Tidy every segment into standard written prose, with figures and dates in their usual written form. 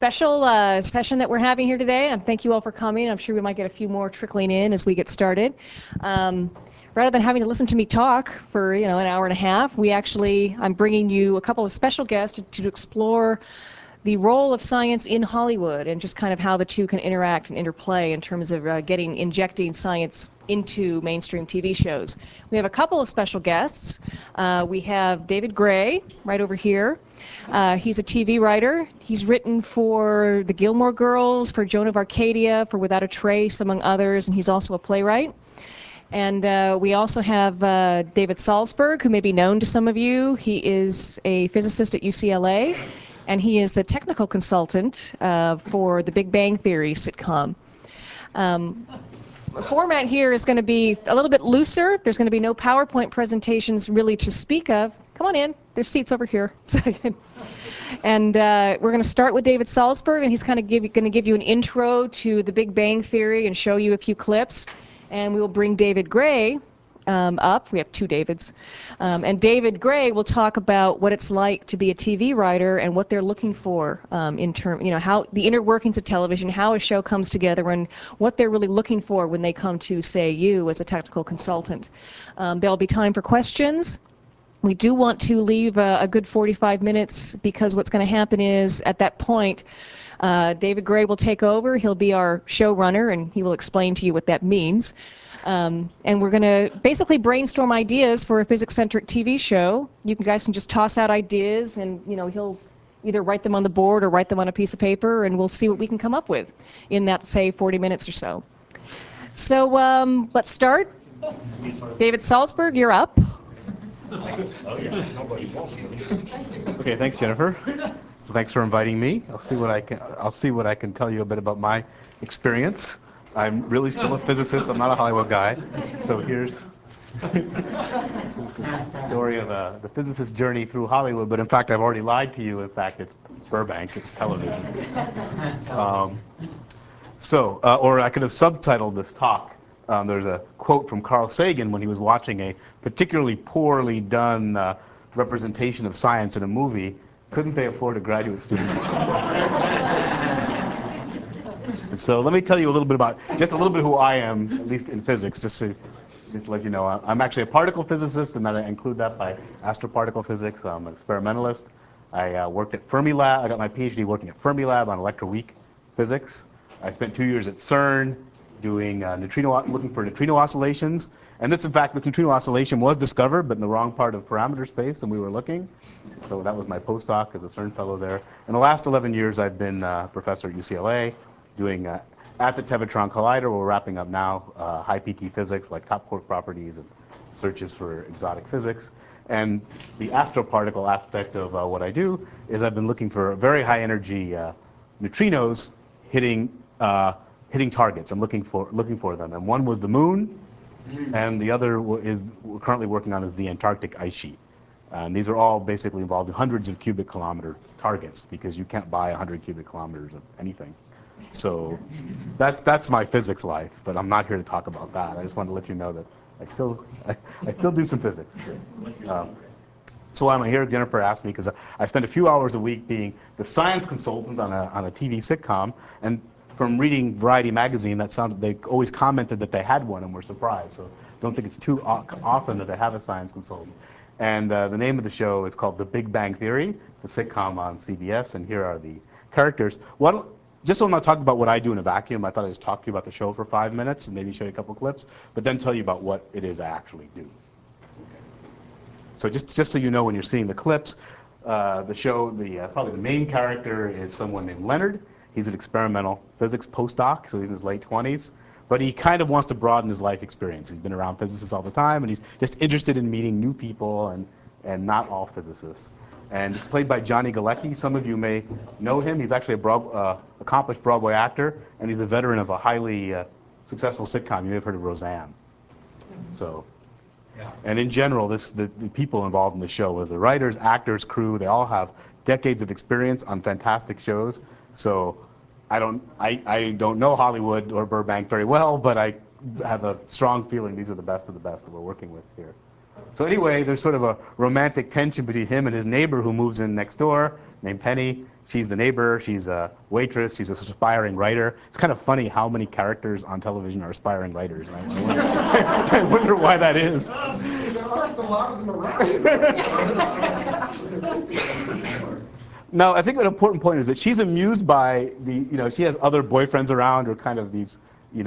special session that we're having here today, and thank you all for coming. I'm sure we might get a few more trickling in as we get started. Rather than having to listen to me talk for an hour and a half, I'm bringing you a couple of special guests to explore the role of science in Hollywood and just kind of how the two can interact and interplay in terms of injecting science into mainstream TV shows. We have a couple of special guests. We have David Gray right over here. He's a TV writer. He's written for The Gilmore Girls, for Joan of Arcadia, for Without a Trace, among others, and he's also a playwright. And we also have David Salzberg, who may be known to some of you. He is a physicist at UCLA, and he is the technical consultant for the Big Bang Theory sitcom. The format here is going to be a little bit looser. There's going to be no PowerPoint presentations really to speak of. Come on in. There's seats over here. And we're going to start with David Salzberg, and he's kind of going to give you an intro to the Big Bang Theory and show you a few clips. And we will bring David Gray up. We have two Davids. And David Gray will talk about what it's like to be a TV writer and what they're looking for how the inner workings of television, how a show comes together, and what they're really looking for when they come to, say, you as a technical consultant. There'll be time for questions. We do want to leave a good 45 minutes because what's going to happen is, at that point, David Gray will take over. He'll be our showrunner, and he will explain to you what that means. And we're going to basically brainstorm ideas for a physics-centric TV show. You guys can just toss out ideas, and he'll either write them on the board or write them on a piece of paper, and we'll see what we can come up with in that, say, 40 minutes or so. So let's start. David Salzberg, you're up. Okay, thanks, Jennifer. Thanks for inviting me. I'll see what I can tell you a bit about my experience. I'm really still a physicist. I'm not a Hollywood guy. So here's the story of the physicist's journey through Hollywood. But in fact, I've already lied to you. In fact, it's Burbank. It's television. Or I could have subtitled this talk. There's a quote from Carl Sagan when he was watching a particularly poorly done representation of science in a movie. Couldn't they afford a graduate student? So let me tell you a little bit about who I am, at least in physics, just to let you know. I'm actually a particle physicist, and I include that by astroparticle physics. I'm an experimentalist. I worked at Fermilab. I got my PhD working at Fermilab on electroweak physics. I spent 2 years at CERN doing looking for neutrino oscillations. And this neutrino oscillation was discovered, but in the wrong part of parameter space than we were looking. So that was my postdoc as a CERN fellow there. In the last 11 years, I've been a professor at UCLA, doing at the Tevatron Collider. We're wrapping up now high PT physics, like top quark properties and searches for exotic physics. And the astroparticle aspect of what I do is I've been looking for very high energy neutrinos hitting targets. I'm looking for them. And one was the moon, and the other we're currently working on is the Antarctic ice sheet. And these are all basically involved in hundreds of cubic kilometer targets, because you can't buy 100 cubic kilometers of anything. So that's my physics life, but I'm not here to talk about that. I just want to let you know that I still do some physics. So why am I here? Jennifer asked me because I spend a few hours a week being the science consultant on a TV sitcom, and from reading Variety magazine, they always commented that they had one and were surprised. So don't think it's too often that they have a science consultant. And the name of the show is called The Big Bang Theory, the sitcom on CBS, and here are the characters. Just so I'm not talking about what I do in a vacuum, I thought I'd just talk to you about the show for 5 minutes and maybe show you a couple clips, but then tell you about what it is I actually do. So just so you know when you're seeing the clips, the show, probably the main character is someone named Leonard. He's an experimental physics postdoc, so he's in his late 20s. But he kind of wants to broaden his life experience. He's been around physicists all the time, and he's just interested in meeting new people and not all physicists. And it's played by Johnny Galecki. Some of you may know him. He's actually an accomplished Broadway actor, and he's a veteran of a highly successful sitcom. You may have heard of Roseanne. So, and in general, the people involved in the show, the writers, actors, crew, they all have decades of experience on fantastic shows. So I don't know Hollywood or Burbank very well, but I have a strong feeling these are the best of the best that we're working with here. So anyway, there's sort of a romantic tension between him and his neighbor who moves in next door, named Penny. She's the neighbor. She's a waitress. She's an aspiring writer. It's kind of funny how many characters on television are aspiring writers. I wonder why that is. There aren't a lot of them around. No, I think an important point is that she's amused by she has other boyfriends around, or kind of these,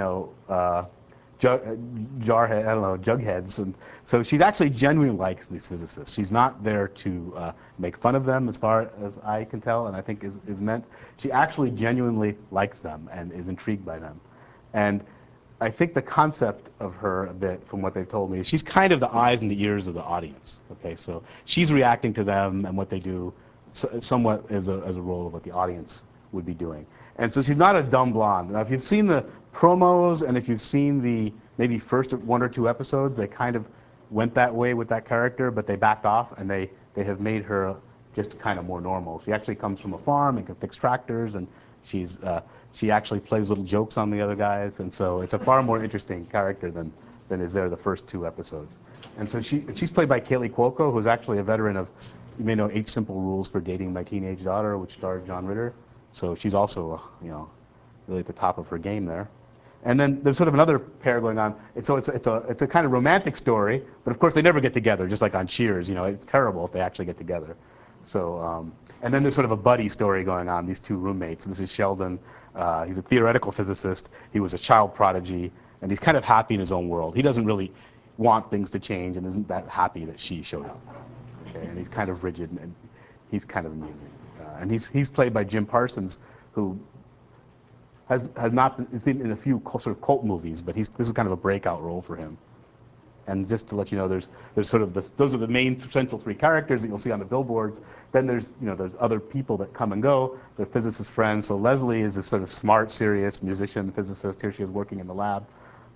jugheads, and so she actually genuinely likes these physicists. She's not there to make fun of them, as far as I can tell, and I think is meant. She actually genuinely likes them and is intrigued by them, and I think the concept of her, a bit from what they've told me, is she's kind of the eyes and the ears of the audience. Okay, so she's reacting to them and what they do, somewhat as a role of what the audience would be doing. And so she's not a dumb blonde. Now, if you've seen the promos and if you've seen the maybe first 1 or 2 episodes, they kind of went that way with that character, but they backed off and they have made her just kind of more normal. She actually comes from a farm and can fix tractors, and she actually plays little jokes on the other guys, and so it's a far more interesting character than is there the first 2 episodes. And so she's played by Kaylee Cuoco, who's actually a veteran of, you may know, 8 Simple Rules for Dating My Teenage Daughter, which starred John Ritter. So she's also, really at the top of her game there. And then there's sort of another pair going on. It's a kind of romantic story, but of course they never get together, just like on Cheers. It's terrible if they actually get together. So, and then there's sort of a buddy story going on, these 2 roommates. This is Sheldon. He's a theoretical physicist. He was a child prodigy, and he's kind of happy in his own world. He doesn't really want things to change and isn't that happy that she showed up. Okay, and he's kind of rigid, and he's kind of amusing. And he's played by Jim Parsons, who has not been, he's been in a few sort of cult movies, but this is kind of a breakout role for him. And just to let you know, there's sort of those are the main central 3 characters that you'll see on the billboards. Then there's other people that come and go. They're physicist friends. So Leslie is this sort of smart, serious musician, physicist. Here she is working in the lab.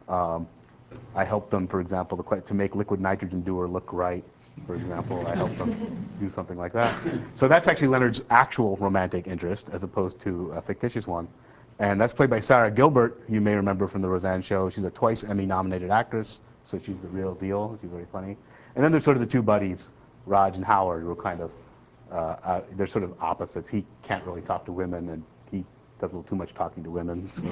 I helped them, for example, to make liquid nitrogen doer look right. For example, I helped them do something like that. So that's actually Leonard's actual romantic interest, as opposed to a fictitious one. And that's played by Sarah Gilbert, you may remember from The Roseanne Show. She's a twice Emmy-nominated actress, so she's the real deal. She's very funny. And then there's sort of the 2 buddies, Raj and Howard, who are kind of, they're sort of opposites. He can't really talk to women, and he does a little too much talking to women. So.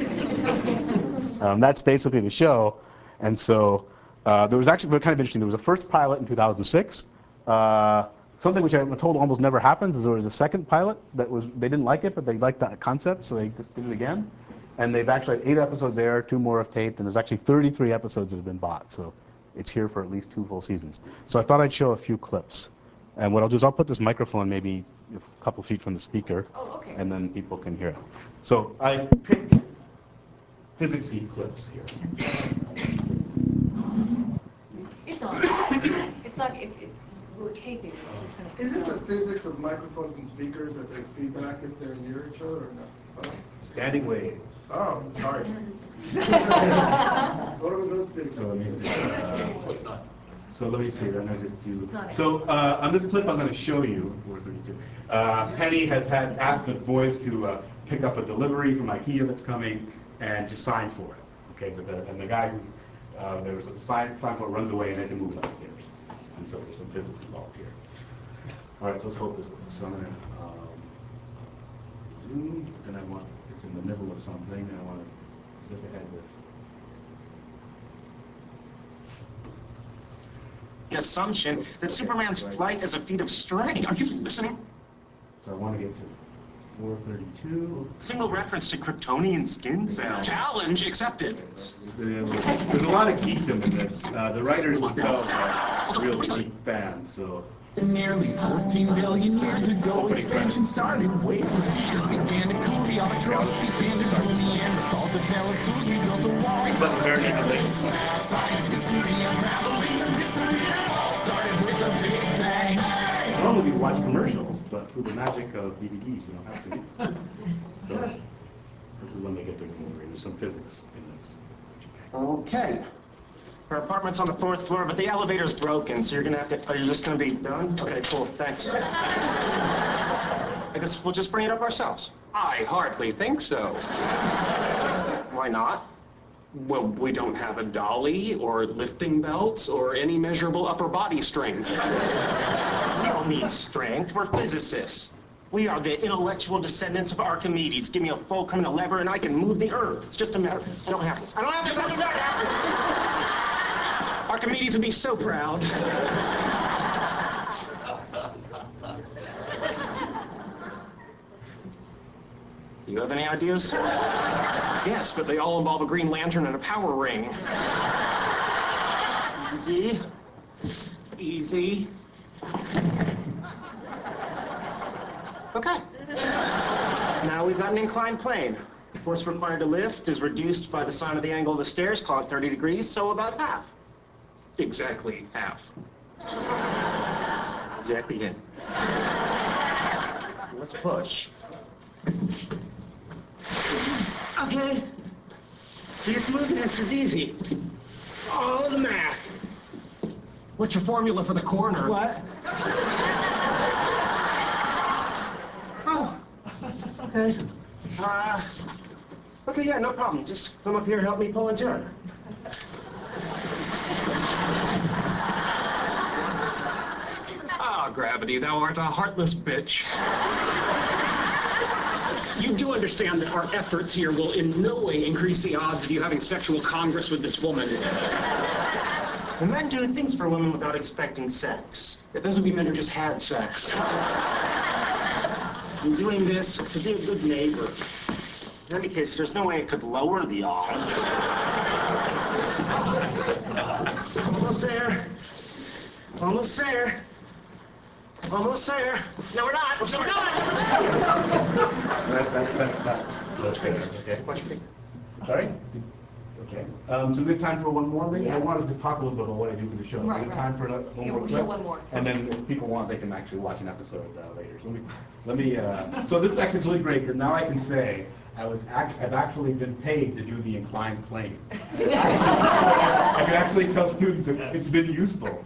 That's basically the show. And so there was actually kind of interesting. There was a first pilot in 2006. Something which I'm told almost never happens is there was a second pilot they didn't like it, but they liked that concept, so they just did it again. And they've actually had 8 episodes there, 2 more have taped, and there's actually 33 episodes that have been bought. So it's here for at least 2 full seasons. So I thought I'd show a few clips. And what I'll do is I'll put this microphone maybe a couple feet from the speaker, and then people can hear it. So I picked physics-y clips here. It's on. It's not. We're taping. It's kind of. Isn't the physics of microphones and speakers that there's feedback if they're near each other or not? Standing wave. Oh, sorry. What was those things? So let me see. Let me see. I'm going to just do. So on this clip, I'm going to show you. Penny has asked the boys to pick up a delivery from IKEA that's coming and to sign for it. Okay, and the guy who they were supposed to sign for it runs away and they can move downstairs. And so there's some physics involved here. All right, so let's hope this works. So I'm going to zoom, and it's in the middle of something, and I want to zip ahead with. The assumption that Superman's flight is a feat of strength. Are you listening? So I want to get to 432. Single reference to Kryptonian skin cells. Challenge accepted. There's a lot of geekdom in this. The writers themselves are real geek fans, so. Nearly 14 billion years ago, expansion started. Wave began to cool, the autotrophs began to drool. Neanderthals developed tools, we built a wall. But very interesting. Science history unraveling the mystery. It all started with a big bang. Normally we watch commercials, but through the magic of DVDs, you don't have to. So this is when they get their glory. There's some physics in this. Okay. Her apartment's on the 4th floor, but the elevator's broken, so you're gonna have to. Are you just gonna be done? Okay, cool. Thanks. I guess we'll just bring it up ourselves. I hardly think so. Why not? Well, we don't have a dolly or lifting belts or any measurable upper body strength. We don't need strength. We're physicists. We are the intellectual descendants of Archimedes. Give me a fulcrum and a lever, and I can move the earth. It's just a matter. I don't have this. I don't have this. I don't have this. Archimedes would be so proud. Do you have any ideas? Yes, but they all involve a Green Lantern and a power ring. Easy. Easy. Okay. Now we've got an inclined plane. The force required to lift is reduced by the sine of the angle of the stairs, call it 30 degrees, so about half. Exactly half. Exactly it. Let's push. Okay. See, it's moving. This is easy. Oh, the math. What's your formula for the corner? What? Oh. Okay. Okay, yeah, no problem. Just come up here and help me pull and turn. Ah, Gravity, thou art a heartless bitch. You do understand that our efforts here will in no way increase the odds of you having sexual congress with this woman. Well, men do things for women without expecting sex. That doesn't mean men who just had sex. I'm doing this to be a good neighbor. In any case, there's no way it could lower the odds. Almost there. Almost there. Almost there. No, we're not. No, we're not. That's that. Okay. Sorry? Okay. So we have time for one more, maybe? Yeah. I wanted to talk a little bit about what I do for the show. Right, We have right. time for one Yeah, more we'll clip? show one more. And then if people want, they can actually watch an episode later. So so this is actually really great, because now I can say I've actually been paid to do the inclined plane. I can actually tell students that it's been useful.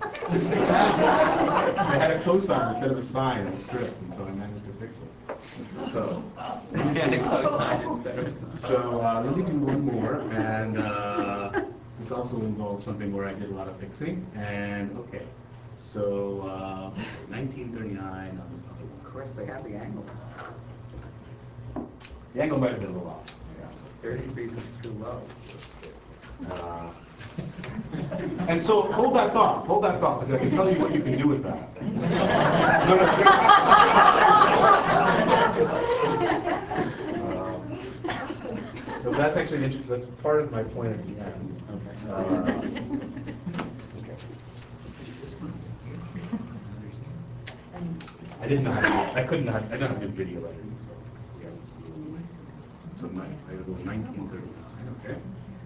I had a cosine instead of a sine in the script, and so I managed to fix it. So, let me do one more, and this also involves something where I did a lot of fixing. And okay, so 1939 on this other one. Of course, they have the angle. The angle might have been a little off. Yeah, 30 degrees is too low. And so hold that thought, because I can tell you what you can do with that. No, seriously. So that's actually interesting. That's part of my point at the end. Okay. I didn't know how to do it. I didn't know how to do video editing. So I go 1939. Okay.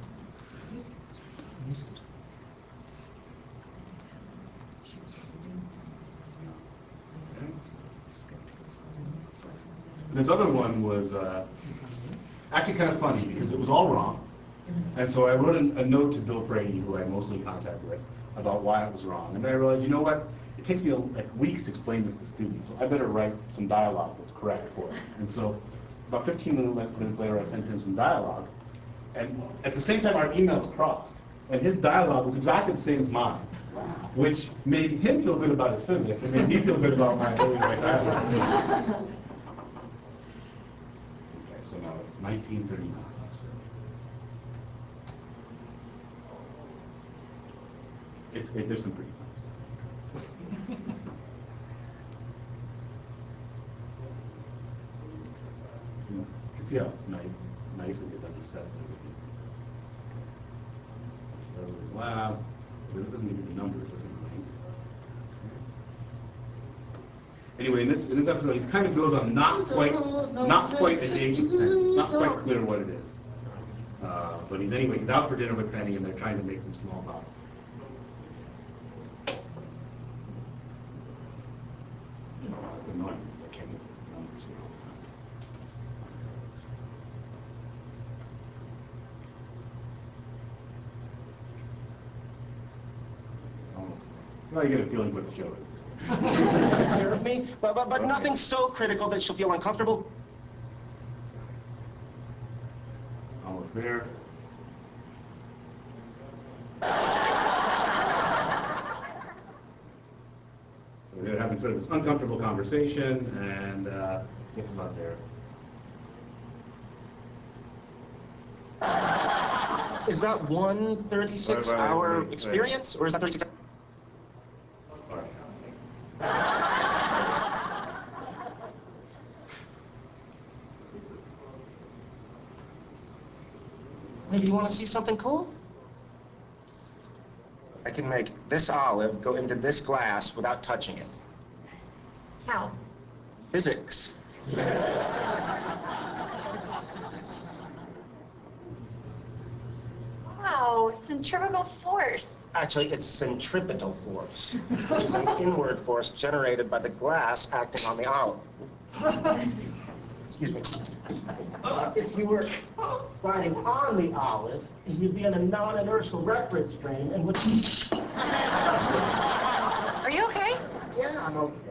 This other one was actually kind of funny because it was all wrong. And so I wrote a note to Bill Brady, who I mostly contact with, about why it was wrong. And then I realized, you know what? It takes me like weeks to explain this to students, so I better write some dialogue that's correct for it. And so about 15 minutes later, I sent him some dialogue. And at the same time, our emails crossed. And his dialogue was exactly the same as mine, which made him feel good about his physics and made me feel good about my ability to write dialogue. Okay, so now it's 1939. There's some pretty fun stuff. You can see how nicely they've done the sets and everything. So, wow. This doesn't give you the numbers, doesn't it? Anyway, in this episode, he kind of goes on not quite a date with Penny. It's not quite clear what it is. But he's out for dinner with Penny, and they're trying to make some small talk. It's annoying. I can't get the numbers here all the time. Almost there. Well, you get a feeling what the show is. Take care of me, but nothing so critical that she'll feel uncomfortable. Almost there. sort of this uncomfortable conversation, and just about there. Is that one 36-hour Right. experience, or is that 36? All right. Maybe you want to see something cool? I can make this olive go into this glass without touching it. How? Physics. Wow, centrifugal force. Actually, it's centripetal force, which is an inward force generated by the glass acting on the olive. Excuse me. If you were sliding on the olive, you'd be in a non-inertial reference frame in which... Are you okay? Yeah, I'm okay.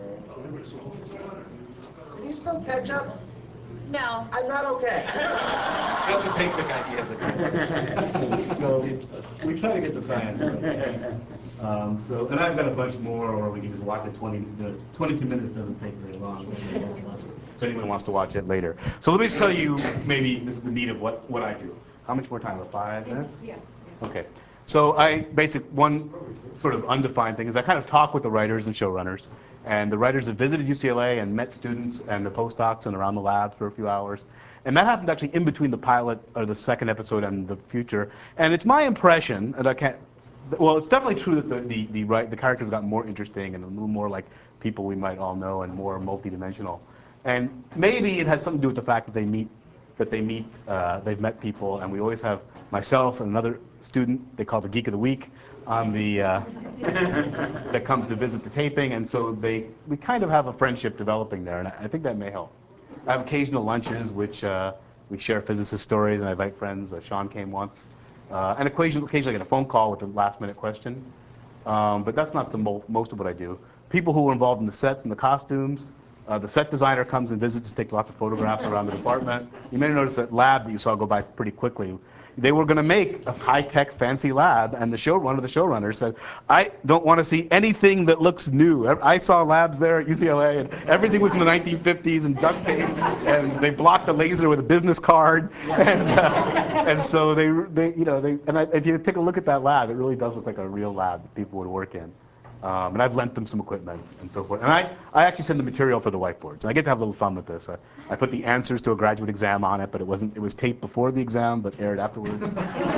Did you spill ketchup? No. I'm not okay. That's a basic idea of the conversation. So we try to get the science right. And I've got a bunch more, or we can just watch it. 22 minutes doesn't take very long. So anyone wants to watch it later. So let me just tell you, maybe this is the meat of what I do. How much more time? About 5 minutes? Yeah. Okay. So one sort of undefined thing is I kind of talk with the writers and showrunners. And the writers have visited UCLA and met students and the postdocs and around the lab for a few hours. And that happened actually in between the pilot or the second episode and the future. And it's my impression, and it's definitely true that the characters got more interesting and a little more like people we might all know and more multidimensional. And maybe it has something to do with the fact that they've met people, and we always have myself and another student they call the Geek of the Week on the that comes to visit the taping, and so we kind of have a friendship developing there, and I think that may help. I have occasional lunches which we share physicist stories, and I invite friends. Sean came once, and occasionally I get a phone call with a last-minute question, but that's not the most of what I do. People who are involved in the sets and the costumes. The set designer comes and visits, takes lots of photographs around the department. You may notice that lab that you saw go by pretty quickly. They were going to make a high-tech, fancy lab, and one of the showrunners said, "I don't want to see anything that looks new. I saw labs there at UCLA, and everything was in the 1950s and duct tape, and they blocked the laser with a business card." And so if you take a look at that lab, it really does look like a real lab that people would work in. And I've lent them some equipment and so forth. And I actually send the material for the whiteboards. I get to have a little fun with this. I put the answers to a graduate exam on it, but it was taped before the exam, but aired afterwards.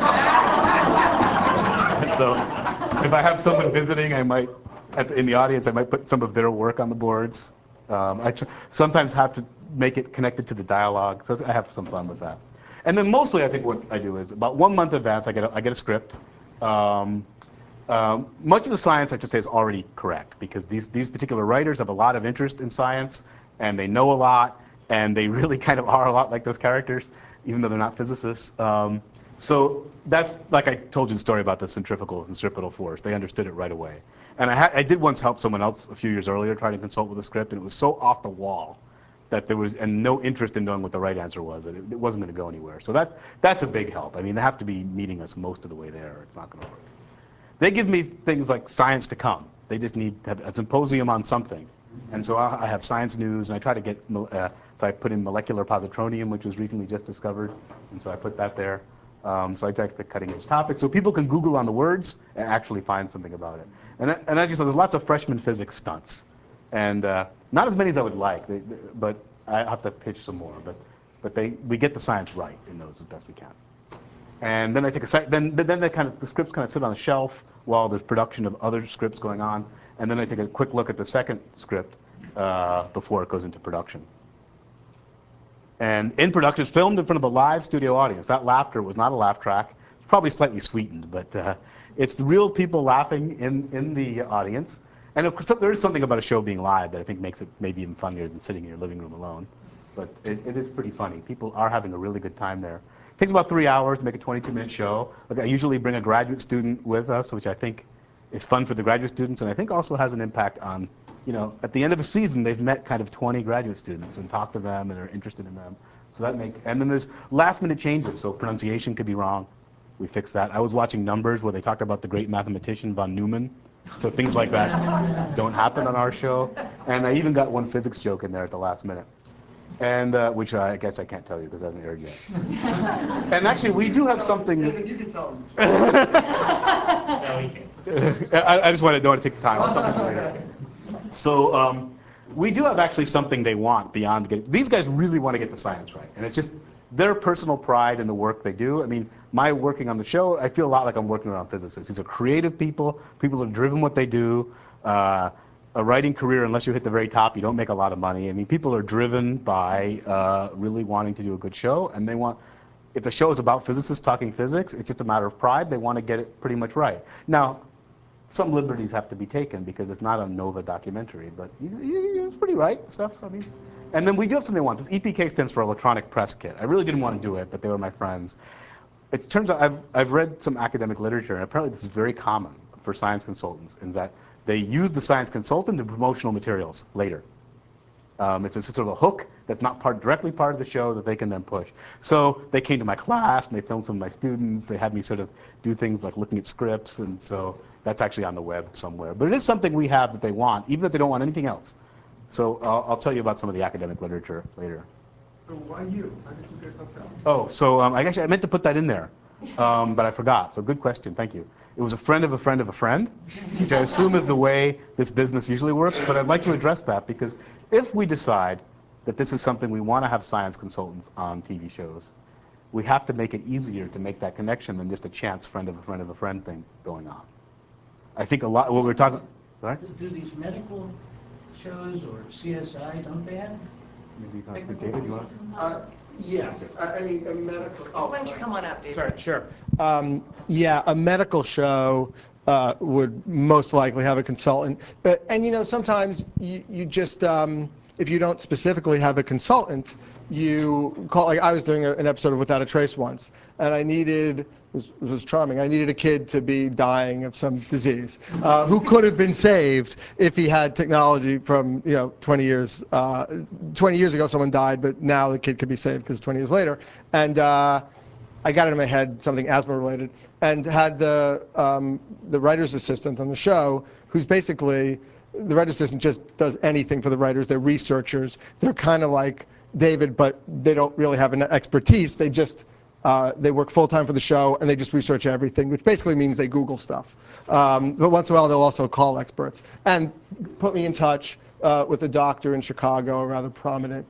And so if I have someone visiting, in the audience, I might put some of their work on the boards. I sometimes have to make it connected to the dialogue, so I have some fun with that. And then mostly I think what I do is about 1 month in advance, I get a script. Much of the science, I should say, is already correct, because these particular writers have a lot of interest in science, and they know a lot, and they really kind of are a lot like those characters, even though they're not physicists. So that's, like I told you the story about the centripetal force. They understood it right away. And I did once help someone else a few years earlier try to consult with the script, and it was so off the wall that there was no interest in knowing what the right answer was, that it wasn't going to go anywhere. So that's a big help. I mean, they have to be meeting us most of the way there, or it's not going to work. They give me things like science to come. They just need to have a symposium on something. And so I have science news, and I try to get, so I put in molecular positronium, which was recently just discovered, and so I put that there. So I try to pick cutting-edge topics, so people can Google on the words and actually find something about it. And as you said, there's lots of freshman physics stunts, and not as many as I would like, but I have to pitch some more. But we get the science right in those as best we can. And then I take the scripts kind of sit on a shelf while there's production of other scripts going on, and then I take a quick look at the second script before it goes into production. And in production, it's filmed in front of a live studio audience. That laughter was not a laugh track. It's probably slightly sweetened, but it's the real people laughing in the audience. And of course, there is something about a show being live that I think makes it maybe even funnier than sitting in your living room alone. But it is pretty funny. People are having a really good time there. It takes about 3 hours to make a 22-minute show. I usually bring a graduate student with us, which I think is fun for the graduate students, and I think also has an impact on, at the end of the season, they've met kind of 20 graduate students and talked to them and are interested in them. So and then there's last-minute changes. So pronunciation could be wrong. We fix that. I was watching Numbers where they talked about the great mathematician von Neumann. So things like that don't happen on our show. And I even got one physics joke in there at the last minute. And which I guess I can't tell you because it hasn't aired yet. And actually, we do have something. You can tell them. I just don't want to take the time. I'll tell people later. So we do have actually something they want beyond getting. These guys really want to get the science right, and it's just their personal pride in the work they do. I mean, my working on the show, I feel a lot like I'm working around physicists. These are creative people. People are driven what they do. A writing career, unless you hit the very top, you don't make a lot of money. I mean, people are driven by really wanting to do a good show, and they want. If a show is about physicists talking physics, it's just a matter of pride. They want to get it pretty much right. Now, some liberties have to be taken because it's not a NOVA documentary, but it's pretty right stuff. I mean, and then we do have something they want. This EPK stands for Electronic Press Kit. I really didn't want to do it, but they were my friends. It turns out I've read some academic literature, and apparently this is very common for science consultants, in that they use the science consultant to promotional materials later. It's a sort of a hook that's not directly part of the show that they can then push. So they came to my class and they filmed some of my students. They had me sort of do things like looking at scripts, and so that's actually on the web somewhere. But it is something we have that they want, even if they don't want anything else. So I'll tell you about some of the academic literature later. So why you? How did you get hooked up? Oh, so I meant to put that in there, but I forgot. So good question, thank you. It was a friend of a friend of a friend, which I assume is the way this business usually works, but I'd like to address that because if we decide that this is something we want to have science consultants on TV shows, we have to make it easier to make that connection than just a chance friend of a friend of a friend thing going on. I think a lot, what we're talking, sorry? Do these medical shows or CSI, don't they have? Maybe you can, David, you want? Yes. I mean, a medical. Oh, Why don't you come on up, David? Sorry, sure. Yeah, a medical show would most likely have a consultant. And you know, sometimes you just, if you don't specifically have a consultant, you call, like I was doing an episode of Without a Trace once, and I needed, it was charming, I needed a kid to be dying of some disease, who could have been saved if he had technology from, 20 years ago someone died, but now the kid could be saved because 20 years later. And I got it in my head, something asthma related, and had the writer's assistant on the show, who's basically, the writer's assistant just does anything for the writers. They're researchers. They're kind of like David, but they don't really have an expertise. They just, they work full-time for the show, and they just research everything, which basically means they Google stuff. But once in a while, they'll also call experts. And put me in touch with a doctor in Chicago, a rather prominent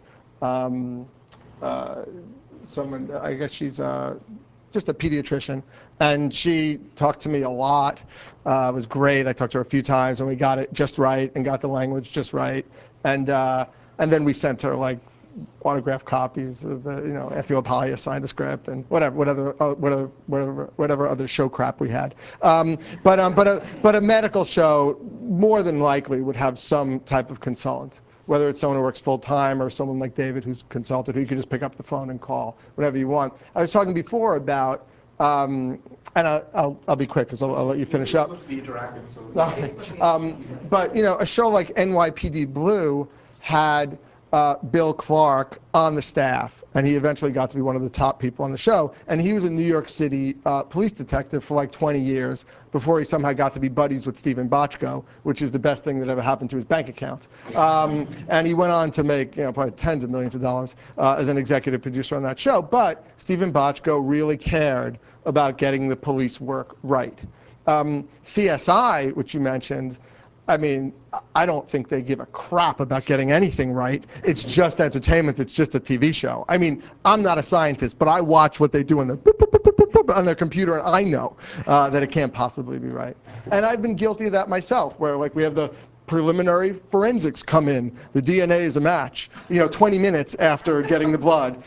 someone, I guess she's just a pediatrician, and she talked to me a lot. It was great. I talked to her a few times, and we got it just right and got the language just right. And then we sent her like autographed copies of the, Anthony LaPaglia signed the script and whatever other show crap we had. But a medical show more than likely would have some type of consultant, whether it's someone who works full-time or someone like David who's consulted, who you can just pick up the phone and call whenever you want. I was talking before about, and I'll be quick because I'll let you finish up. Be interactive. So But a show like NYPD Blue had Bill Clark on the staff, and he eventually got to be one of the top people on the show. And he was a New York City police detective for like 20 years before he somehow got to be buddies with Stephen Bochco, which is the best thing that ever happened to his bank account. And he went on to make probably tens of millions of dollars as an executive producer on that show. But Stephen Bochco really cared about getting the police work right. CSI, which you mentioned, I mean, I don't think they give a crap about getting anything right. It's just entertainment. It's just a TV show. I mean, I'm not a scientist, but I watch what they do on their computer, and I know that it can't possibly be right. And I've been guilty of that myself, where like we have the preliminary forensics come in. The DNA is a match, 20 minutes after getting the blood.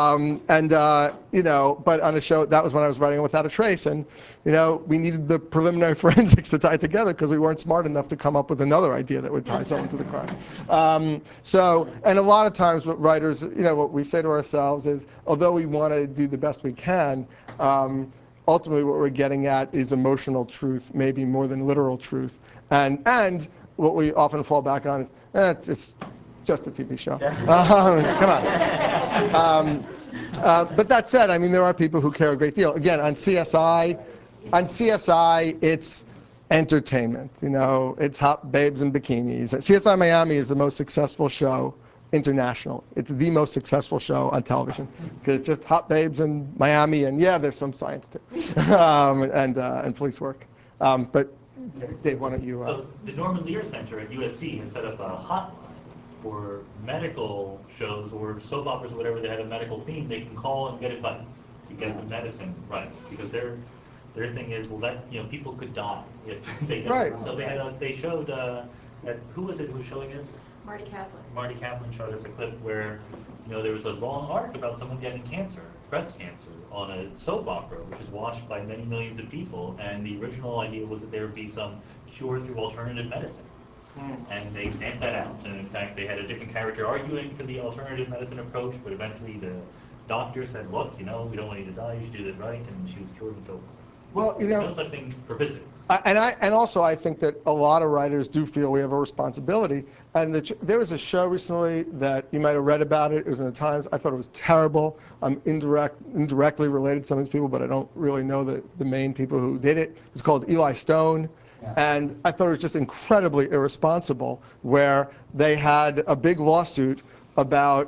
But on a show, that was when I was writing Without a Trace, and, we needed the preliminary forensics to tie together because we weren't smart enough to come up with another idea that would tie someone to the crime. And a lot of times what writers, what we say to ourselves is, although we want to do the best we can, ultimately what we're getting at is emotional truth, maybe more than literal truth. And what we often fall back on is, it's just a TV show. Come on. But that said, I mean, there are people who care a great deal. Again, on CSI, it's entertainment. You know, it's hot babes in bikinis. CSI Miami is the most successful show international. It's the most successful show on television because it's just hot babes in Miami, and yeah, there's some science too, and police work. But Dave, why don't you? So the Norman Lear Center at USC has set up a hotline for medical shows or soap operas or whatever that have a medical theme. They can call and get advice to get the medicine right, because their thing is, well, that people could die if they get Right. it. So they showed who was it who was showing us? Marty Kaplan. Marty Kaplan showed us a clip where there was a long arc about someone getting cancer, breast cancer, on a soap opera, which is watched by many millions of people. And the original idea was that there would be some cure through alternative medicine. And they stamped that out. And in fact, they had a different character arguing for the alternative medicine approach, but eventually the doctor said, look, we don't want you to die, you should do this right, and she was cured and so forth. Well, There's no such thing for physics. And also I think that a lot of writers do feel we have a responsibility. And there was a show recently that you might have read about it. It was in the Times. I thought it was terrible. I'm indirectly related to some of these people, but I don't really know the main people who did it. It's called Eli Stone. Yeah. And I thought it was just incredibly irresponsible, where they had a big lawsuit about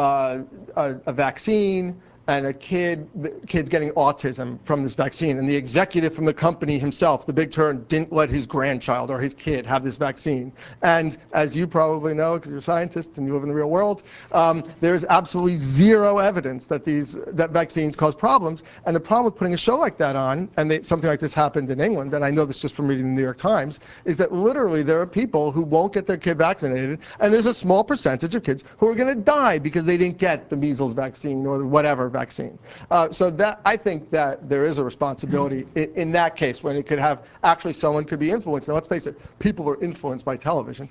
a vaccine and kids getting autism from this vaccine. And the executive from the company himself, the big turn, didn't let his grandchild or his kid have this vaccine. And as you probably know, because you're a scientist and you live in the real world, there's absolutely zero evidence that that vaccines cause problems. And the problem with putting a show like that on, and something like this happened in England, and I know this just from reading the New York Times, is that literally there are people who won't get their kid vaccinated, and there's a small percentage of kids who are going to die because they didn't get the measles vaccine or whatever vaccine. So that I think that there is a responsibility in that case when it could have actually someone could be influenced. Now let's face it, people are influenced by television,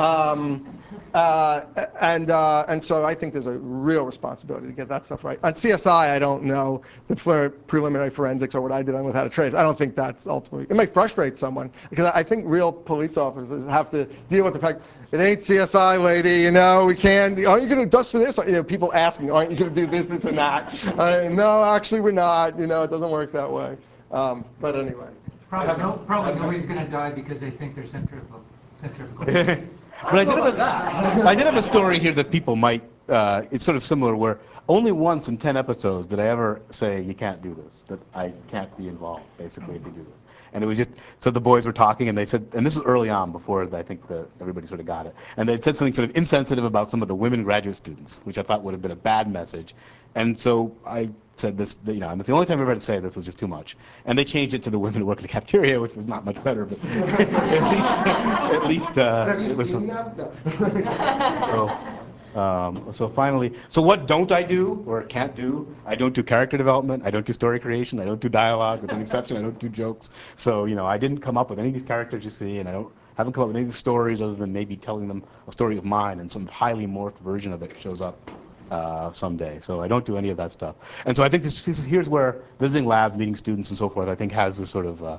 and so I think there's a real responsibility to get that stuff right. On CSI, I don't know the preliminary forensics or what I did on Without a Trace. I don't think that's ultimately. It might frustrate someone because I think real police officers have to deal with the fact it ain't CSI, lady. We can't. Aren't you going to dust for this? People ask me, aren't you going to do this, this, and that? No, actually, we're not. It doesn't work that way. But anyway. Probably nobody's going to die because they think they're centrifugal. But I did have a story here that people might. It's sort of similar, where only once in 10 episodes did I ever say you can't do this, that I can't be involved, basically, if you do this. And it was just, so the boys were talking, and they said, and this is early on, before I think everybody sort of got it, and they said something sort of insensitive about some of the women graduate students, which I thought would have been a bad message. And so I said this, and it's the only time I ever had to say this was just too much. And they changed it to the women who work in the cafeteria, which was not much better, but at least Have you it was seen that? No. So finally, so what don't I do or can't do? I don't do character development. I don't do story creation. I don't do dialogue. With an exception, I don't do jokes. So I didn't come up with any of these characters you see, and haven't come up with any of the stories other than maybe telling them a story of mine, and some highly morphed version of it shows up someday. So I don't do any of that stuff. And so I think here's where visiting labs, meeting students, and so forth, I think has this sort of what's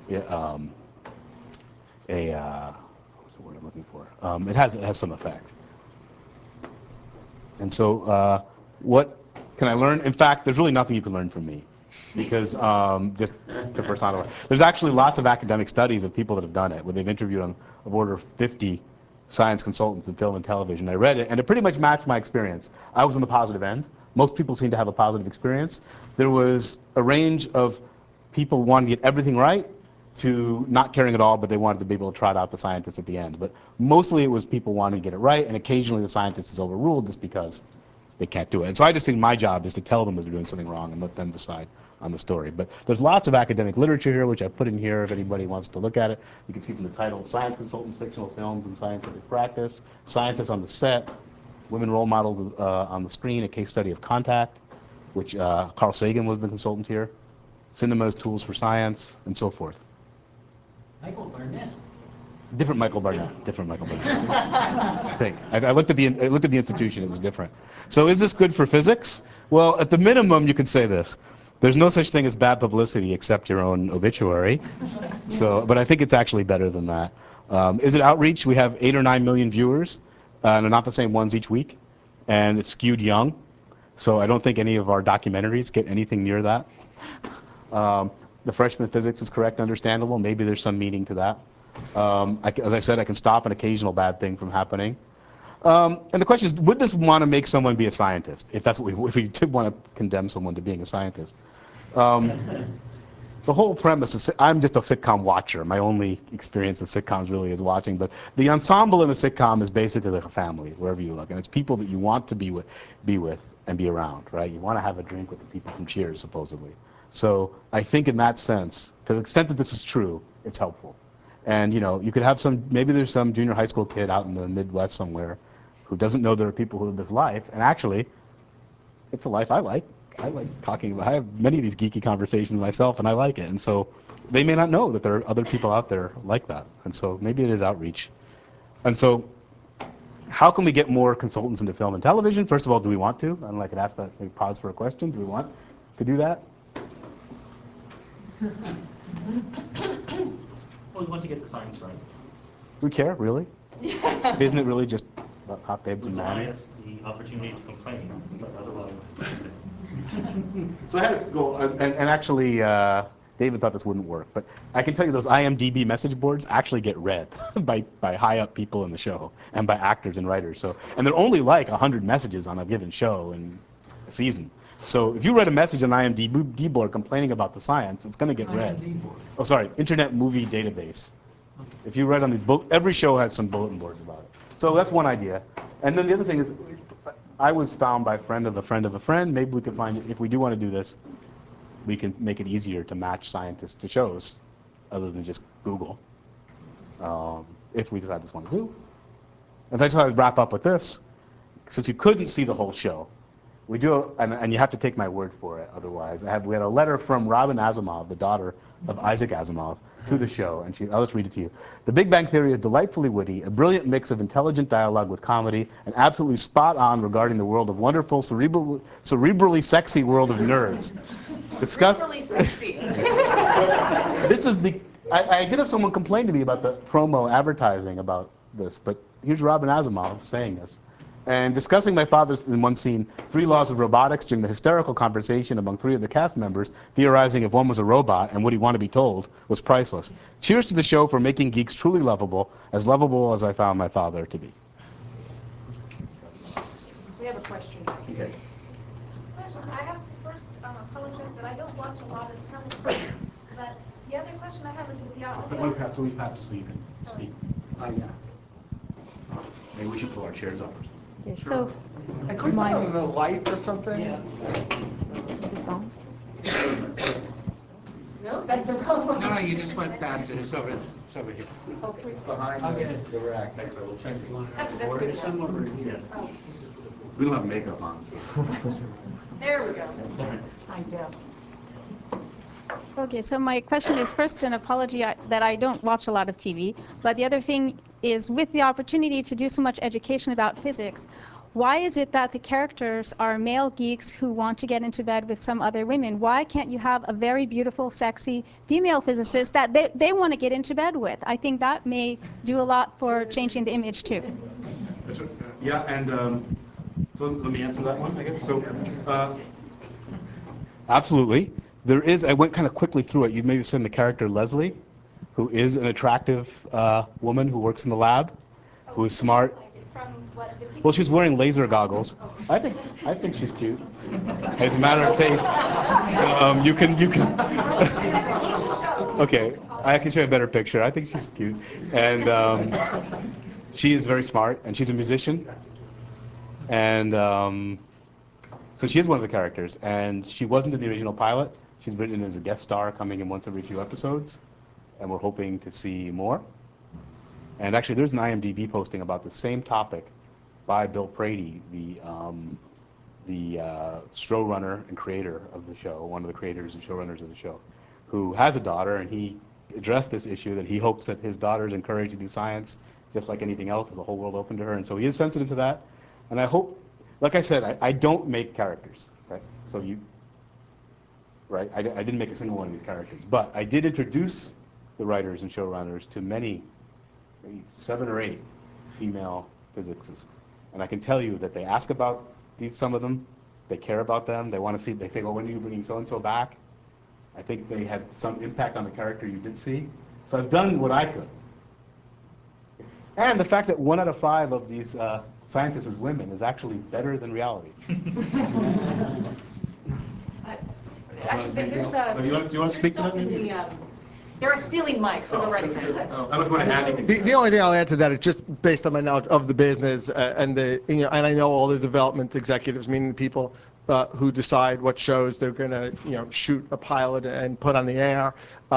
the word I'm looking for? It has some effect. And so what can I learn? In fact, there's really nothing you can learn from me, because just to personify. There's actually lots of academic studies of people that have done it, where they've interviewed on of order of 50 science consultants in film and television. I read it, and it pretty much matched my experience. I was on the positive end. Most people seem to have a positive experience. There was a range of people wanting to get everything right to not caring at all, but they wanted to be able to trot out the scientists at the end. But mostly it was people wanting to get it right, and occasionally the scientist is overruled just because they can't do it. And so I just think my job is to tell them if they're doing something wrong and let them decide on the story. But there's lots of academic literature here, which I put in here if anybody wants to look at it. You can see from the title, Science Consultants, Fictional Films, and Scientific Practice, Scientists on the Set, Women Role Models on the Screen, a case study of Contact, which Carl Sagan was the consultant here, Cinema's Tools for Science, and so forth. Michael Barnett. Different Michael Barnett. I looked at the institution. It was different. So is this good for physics? Well, at the minimum, you could say this: there's no such thing as bad publicity except your own obituary. So, but I think it's actually better than that. Is it outreach? We have 8 or 9 million viewers, and they're not the same ones each week, and it's skewed young. So I don't think any of our documentaries get anything near that. the freshman physics is correct, understandable. Maybe there's some meaning to that. As I said, I can stop an occasional bad thing from happening. And the question is, would this want to make someone be a scientist? If that's what if we did want to condemn someone to being a scientist. The whole premise is, I'm just a sitcom watcher. My only experience with sitcoms really is watching. But the ensemble in a sitcom is basically like a family, wherever you look. And it's people that you want to be with and be around, right? You want to have a drink with the people from Cheers, supposedly. So I think in that sense, to the extent that this is true, it's helpful. And you know, you could have maybe there's some junior high school kid out in the Midwest somewhere who doesn't know there are people who live this life. And actually, it's a life I like. I like talking about, I have many of these geeky conversations myself, and I like it. And so they may not know that there are other people out there like that. And so maybe it is outreach. And so how can we get more consultants into film and television? First of all, do we want to? And I could ask that, maybe pause for a question. Do we want to do that? Well, we want to get the science right. Do we care, really? Isn't it really just about hot babes and Deny mommy? us the opportunity to complain, but otherwise it's okay. So I had to go, and actually, David thought this wouldn't work, but I can tell you those IMDb message boards actually get read by high up people in the show and by actors and writers. So, and they're only like 100 messages on a given show in a season. So if you read a message on IMDb board complaining about the science, it's going to get read. Oh, sorry, Internet Movie Database. If you read on these, every show has some bulletin boards about it. So that's one idea. And then the other thing is, I was found by a friend of a friend of a friend. Maybe we could find it, if we do want to do this, we can make it easier to match scientists to shows other than just Google, if we decide this one to do. And I just thought I'd wrap up with this. Since you couldn't see the whole show, we do, and you have to take my word for it otherwise. We had a letter from Robin Asimov, the daughter of Isaac Asimov, to the show, and I'll just read it to you. The Big Bang Theory is delightfully witty, a brilliant mix of intelligent dialogue with comedy, and absolutely spot on regarding the world of wonderful, cerebrally sexy world of nerds. Discuss. Cerebrally sexy. This is the. I did have someone complain to me about the promo advertising about this, but here's Robin Asimov saying this. And discussing my father's, in one scene, 3 laws of robotics during the hysterical conversation among 3 of the cast members, theorizing if one was a robot and would he want to be told, was priceless. Cheers to the show for making geeks truly lovable as I found my father to be. We have a question. Okay. I have to first apologize that I don't watch a lot of television. But the other question I have is with the audio. So we pass the sleeve and speak. Yeah. Maybe we should pull our chairs up or something. Okay, so I could put on the light or something. Yeah. This on? No, that's the problem. No, you just went past it. It's over here. Oh, please. Behind the rack. Thanks, I will check. That's good. Yes. We don't have makeup on. There we go. I guess. Okay, so my question is first an apology that I don't watch a lot of TV, but the other thing is with the opportunity to do so much education about physics, why is it that the characters are male geeks who want to get into bed with some other women? Why can't you have a very beautiful, sexy female physicist that they want to get into bed with? I think that may do a lot for changing the image too. Yeah, and so let me answer that one, I guess. So, absolutely. There is, I went kind of quickly through it. You maybe seen the character Leslie, who is an attractive woman who works in the lab, who is smart. Well, she's wearing laser goggles. I think she's cute. It's a matter of taste. You can. Okay, I can show you a better picture. I think she's cute, and she is very smart, and she's a musician, and so she is one of the characters. And she wasn't in the original pilot. She's written in as a guest star, coming in once every few episodes, and we're hoping to see more. And actually, there's an IMDb posting about the same topic by Bill Prady, the showrunner and creator of the show, one of the creators and showrunners of the show, who has a daughter, and he addressed this issue that he hopes that his daughter is encouraged to do science just like anything else, there's a whole world open to her, and so he is sensitive to that. And I hope, like I said, I don't make characters, right? So I didn't make a single one of these characters, but I did introduce the writers and showrunners to maybe 7 or 8 female physicists. And I can tell you that they ask about some of them, they care about them, they want to see, they say, well, when are you bringing so-and-so back? I think they had some impact on the character you did see. So I've done what I could. And the fact that 1 out of 5 of these scientists is women is actually better than reality. Actually, there's a. Do you want to speak to that? Maybe? There are ceiling mics, so we're ready. I was going to add anything. The only thing I'll add to that is just based on my knowledge of the business and and I know all the development executives, meaning the people who decide what shows they're going to shoot a pilot and put on the air,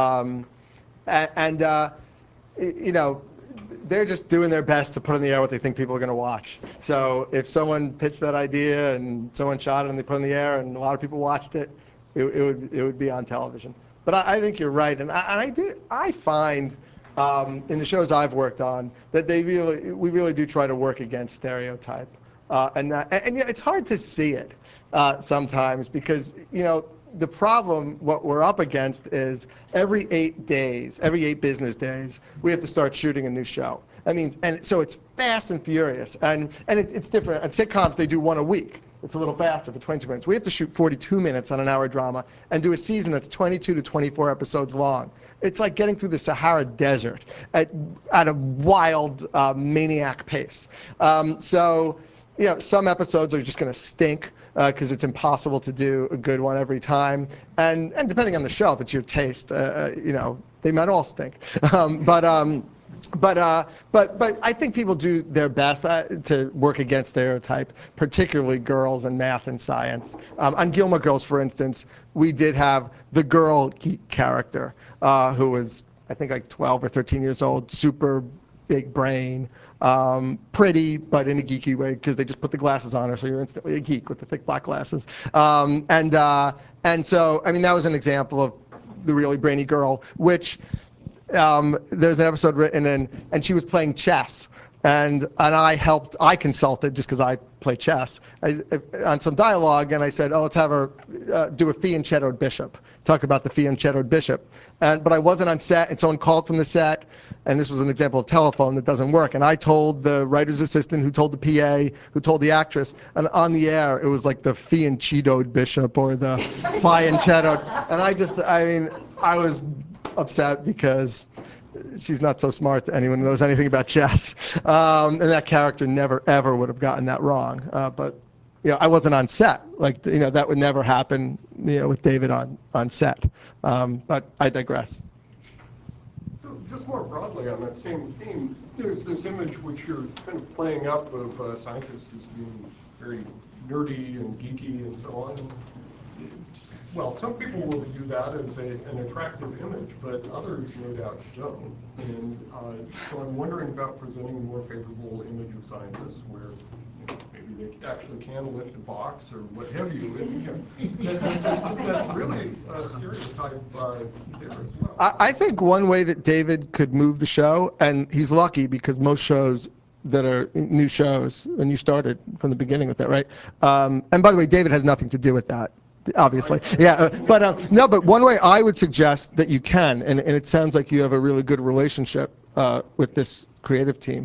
they're just doing their best to put on the air what they think people are going to watch. So if someone pitched that idea and someone shot it and they put it in the air and a lot of people watched it, it would be on television. But I think you're right, and I find in the shows I've worked on that we really do try to work against stereotype, and it's hard to see it sometimes because the problem, what we're up against is every 8 business days, we have to start shooting a new show. I mean, and so it's fast and furious, and it's different. At sitcoms, they do 1 a week. It's a little faster for 22 minutes. We have to shoot 42 minutes on an hour drama and do a season that's 22 to 24 episodes long. It's like getting through the Sahara Desert at a wild, maniac pace. So, some episodes are just going to stink because it's impossible to do a good one every time. And depending on the show, if it's your taste, they might all stink. But I think people do their best to work against stereotype, particularly girls in math and science. On Gilmore Girls, for instance, we did have the girl geek character who was, I think, like 12 or 13 years old, super big brain, pretty, but in a geeky way because they just put the glasses on her, so you're instantly a geek with the thick black glasses. And so, I mean, that was an example of the really brainy girl, which there's an episode written and she was playing chess, and I consulted just because I play chess on some dialogue, and I said, let's have her do a fianchettoed bishop, talk about the fianchettoed bishop, but I wasn't on set, and someone called from the set, and this was an example of telephone that doesn't work, and I told the writer's assistant, who told the PA, who told the actress, and on the air it was like the fianchettoed bishop or the fianchettoed, and I was upset because she's not so smart to anyone who knows anything about chess. And that character never, ever would have gotten that wrong. But I wasn't on set. That would never happen with David on set. But I digress. So just more broadly on that same theme, there's this image which you're kind of playing up of scientists as being very nerdy and geeky and so on. Well, some people will view that as an attractive image, but others no doubt don't. And so I'm wondering about presenting a more favorable image of scientists where maybe they actually can lift a box or what have you. And, that's really a stereotype there as well. I think one way that David could move the show, and he's lucky because most shows that are new shows, and you started from the beginning with that, right? And by the way, David has nothing to do with that. Obviously, yeah, but one way I would suggest that you can, and it sounds like you have a really good relationship with this creative team,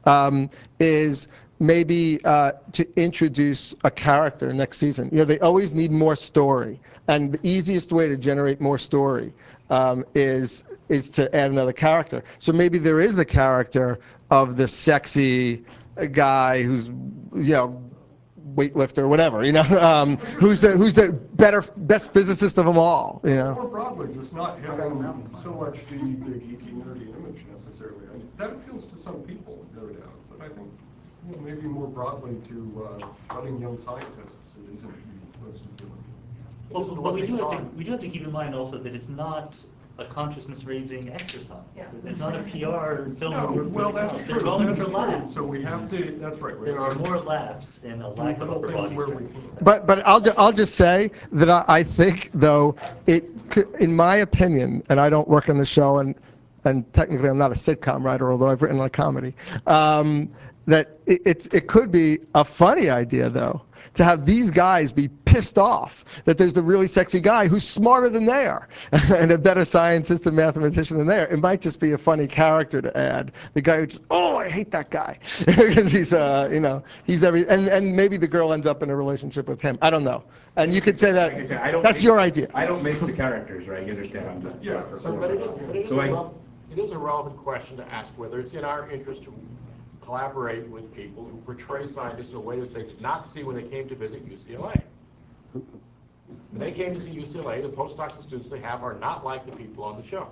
is maybe to introduce a character next season. They always need more story, and the easiest way to generate more story is to add another character. So maybe there is the character of the sexy guy who's weightlifter, whatever, who's the best physicist of them all, More broadly, just not having so much the geeky, nerdy image necessarily. That appeals to some people, no doubt, but I think maybe more broadly to budding young scientists, it isn't most appealing. Well, we do have to keep in mind also that it's not a consciousness-raising exercise. Yeah. It's not a PR film. No, well, that's true. They're going that's for laughs. So we have to. That's right. There are more laughs and a lack of upper body strength. But I'll just say that I think though in my opinion, and I don't work on the show, and technically I'm not a sitcom writer, although I've written a comedy. That it could be a funny idea though to have these guys be pissed off that there's the really sexy guy who's smarter than they are and a better scientist and mathematician than they are. It might just be a funny character to add. The guy who just, oh, I hate that guy because he's, you know, he's and maybe the girl ends up in a relationship with him. I don't know. And you could say that that's your idea. I don't make the characters, right? You understand? I'm just it is a relevant question to ask whether it's in our interest to collaborate with people who portray scientists in a way that they did not see when they came to visit UCLA. When they came to see UCLA, the postdocs and students they have are not like the people on the show.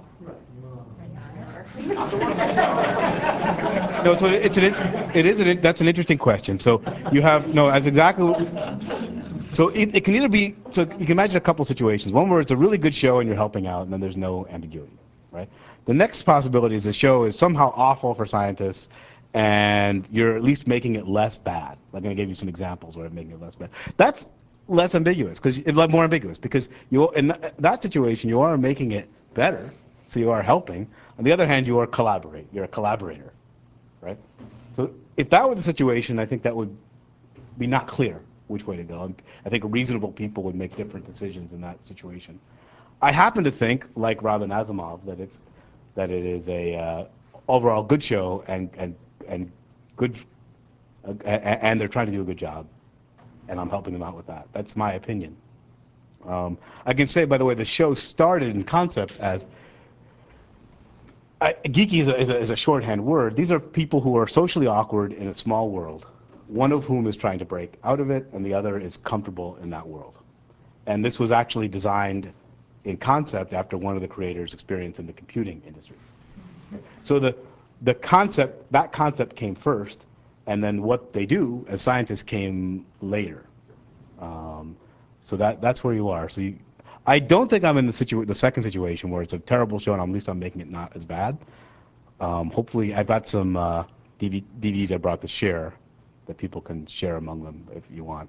No, so that's an interesting question. So you have that's exactly. So it can either be, so you can imagine a couple situations. One where it's a really good show and you're helping out, and then there's no ambiguity, right? The next possibility is the show is somehow awful for scientists, and you're at least making it less bad. I'm going to give you some examples where I'm making it less bad. That's less ambiguous, more ambiguous, because in that situation you are making it better, so you are helping. On the other hand, you're a collaborator, right? So if that were the situation, I think that would be not clear which way to go. I think reasonable people would make different decisions in that situation. I happen to think, like Robin Asimov, that it is a overall good show and good, and they're trying to do a good job, and I'm helping them out with that. That's my opinion. I can say, by the way, the show started in concept as geeky is a shorthand word. These are people who are socially awkward in a small world, one of whom is trying to break out of it, and the other is comfortable in that world. And this was actually designed in concept after one of the creators' experience in the computing industry. So that concept came first, and then what they do as scientists came later. So that's where you are. So I don't think I'm in the second situation where it's a terrible show and at least I'm making it not as bad. Hopefully, I've got some DVDs I brought to share that people can share among them if you want.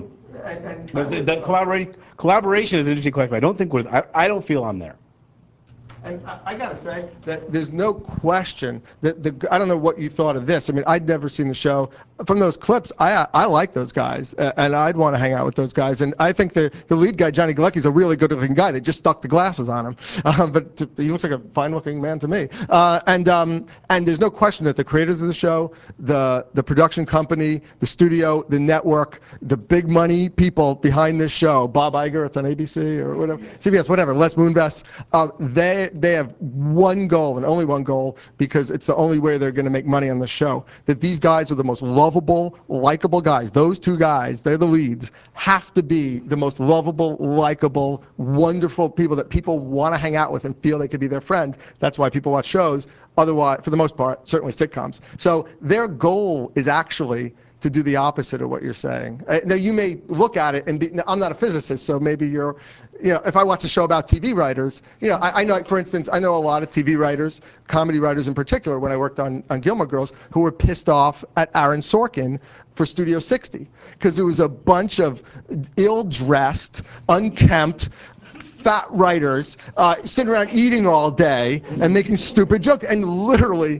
But the collaboration is an interesting question. I don't feel I'm there. And I got to say that there's no question that I don't know what you thought of this. I mean, I'd never seen the show. From those clips, I like those guys, and I'd want to hang out with those guys. And I think the lead guy, Johnny Galecki, is a really good-looking guy. They just stuck the glasses on him, but he looks like a fine-looking man to me. And there's no question that the creators of the show, the production company, the studio, the network, the big money people behind this show, Bob Iger, it's on ABC or whatever, CBS, whatever, Les Moonves, they have one goal and only one goal, because it's the only way they're going to make money on the show, that these guys are the most lovable, likable guys. Those two guys, they're the leads, have to be the most lovable, likable, wonderful people that people want to hang out with and feel they could be their friend. That's why people watch shows. Otherwise, for the most part, certainly sitcoms. So their goal is actually to do the opposite of what you're saying. Now, you may look at it and be, I'm not a physicist, so maybe you're, if I watch a show about TV writers, I know, for instance, I know a lot of TV writers, comedy writers in particular, when I worked on Gilmore Girls, who were pissed off at Aaron Sorkin for Studio 60, because there was a bunch of ill-dressed, unkempt, fat writers sitting around eating all day and making stupid jokes, and literally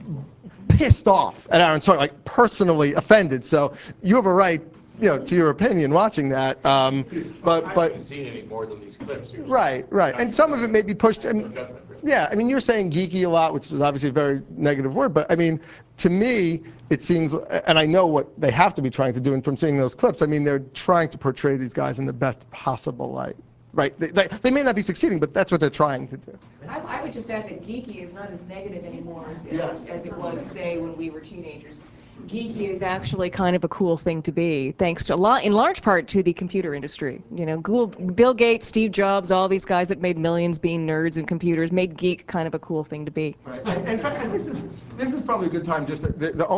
pissed off at Aaron Sorkin, like personally offended. So you have a right, to your opinion watching that. I haven't seen any more than these clips. Right. And some of it may be pushed. Yeah, I mean, you're saying geeky a lot, which is obviously a very negative word, but I mean, to me, it seems, and I know what they have to be trying to do, and from seeing those clips, I mean, they're trying to portray these guys in the best possible light. Right, they may not be succeeding, but that's what they're trying to do. I would just add that geeky is not as negative anymore as it was, say, when we were teenagers. Geeky is actually kind of a cool thing to be, thanks to in large part to the computer industry. Google, Bill Gates, Steve Jobs, all these guys that made millions being nerds and computers made geek kind of a cool thing to be. Right. And this is probably a good time. Just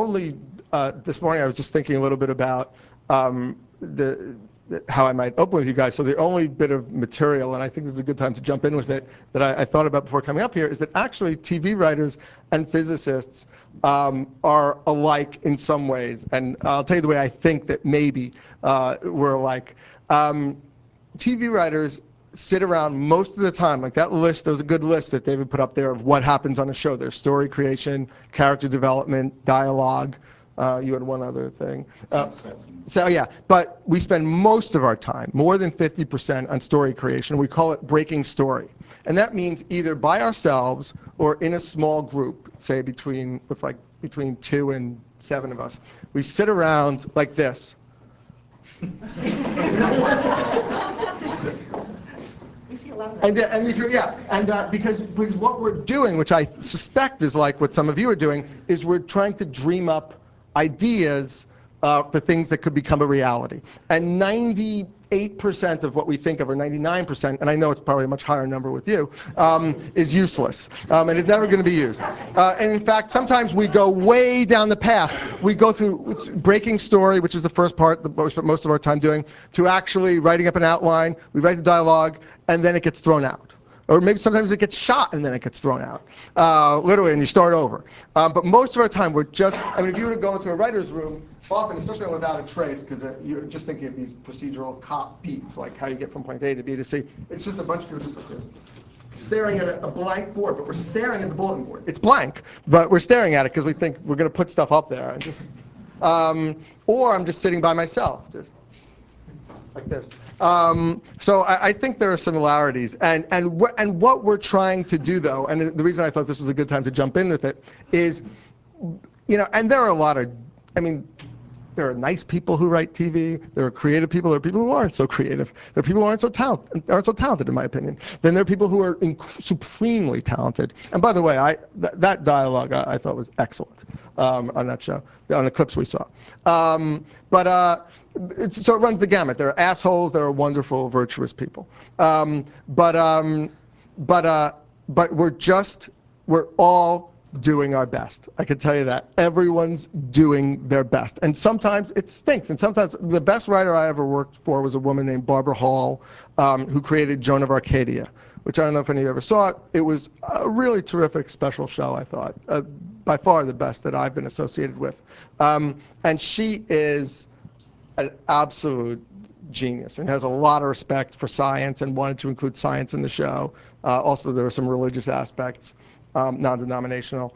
this morning I was just thinking a little bit about how I might open with you guys. So the only bit of material, and I think this is a good time to jump in with it, that I thought about before coming up here, is that actually TV writers and physicists are alike in some ways. And I'll tell you the way I think that maybe we're alike. TV writers sit around most of the time, like that list, there was a good list that David put up there of what happens on a show. There's story creation, character development, dialogue, You had one other thing. So yeah, but we spend most of our time, more than 50%, on story creation. We call it breaking story. And that means either by ourselves or in a small group, say between 2 and 7 of us. We sit around like this. Because what we're doing, which I suspect is like what some of you are doing, is we're trying to dream up ideas for things that could become a reality. And 98% of what we think of, or 99%, and I know it's probably a much higher number with you, is useless and is never going to be used. And in fact, sometimes we go way down the path. We go through breaking story, which is the first part that we spend most of our time doing, to actually writing up an outline. We write the dialogue, and then it gets thrown out. Or maybe sometimes it gets shot and then it gets thrown out, literally, and you start over. But most of our time, we're just, if you were to go into a writer's room, often, especially without a trace, because you're just thinking of these procedural cop beats, like how you get from point A to B to C. It's just a bunch of people just like this, staring at a blank board, but we're staring at the bulletin board. It's blank, but we're staring at it because we think we're going to put stuff up there. And just, or I'm just sitting by myself, just like this. So I think there are similarities. And what we're trying to do, though, and the reason I thought this was a good time to jump in with it, is, and there are a lot of, there are nice people who write TV. There are creative people. There are people who aren't so creative. There are people who aren't so talented, in my opinion. Then there are people who are supremely talented. And by the way, that dialogue I thought was excellent on that show, on the clips we saw. So it runs the gamut. There are assholes. There are wonderful, virtuous people. But we're all doing our best. I can tell you that. Everyone's doing their best. And sometimes it stinks. And sometimes the best writer I ever worked for was a woman named Barbara Hall, who created Joan of Arcadia, which I don't know if any of you ever saw it. It was a really terrific special show, I thought. By far the best that I've been associated with. And she is an absolute genius and has a lot of respect for science and wanted to include science in the show. Also, there were some religious aspects. Non-denominational.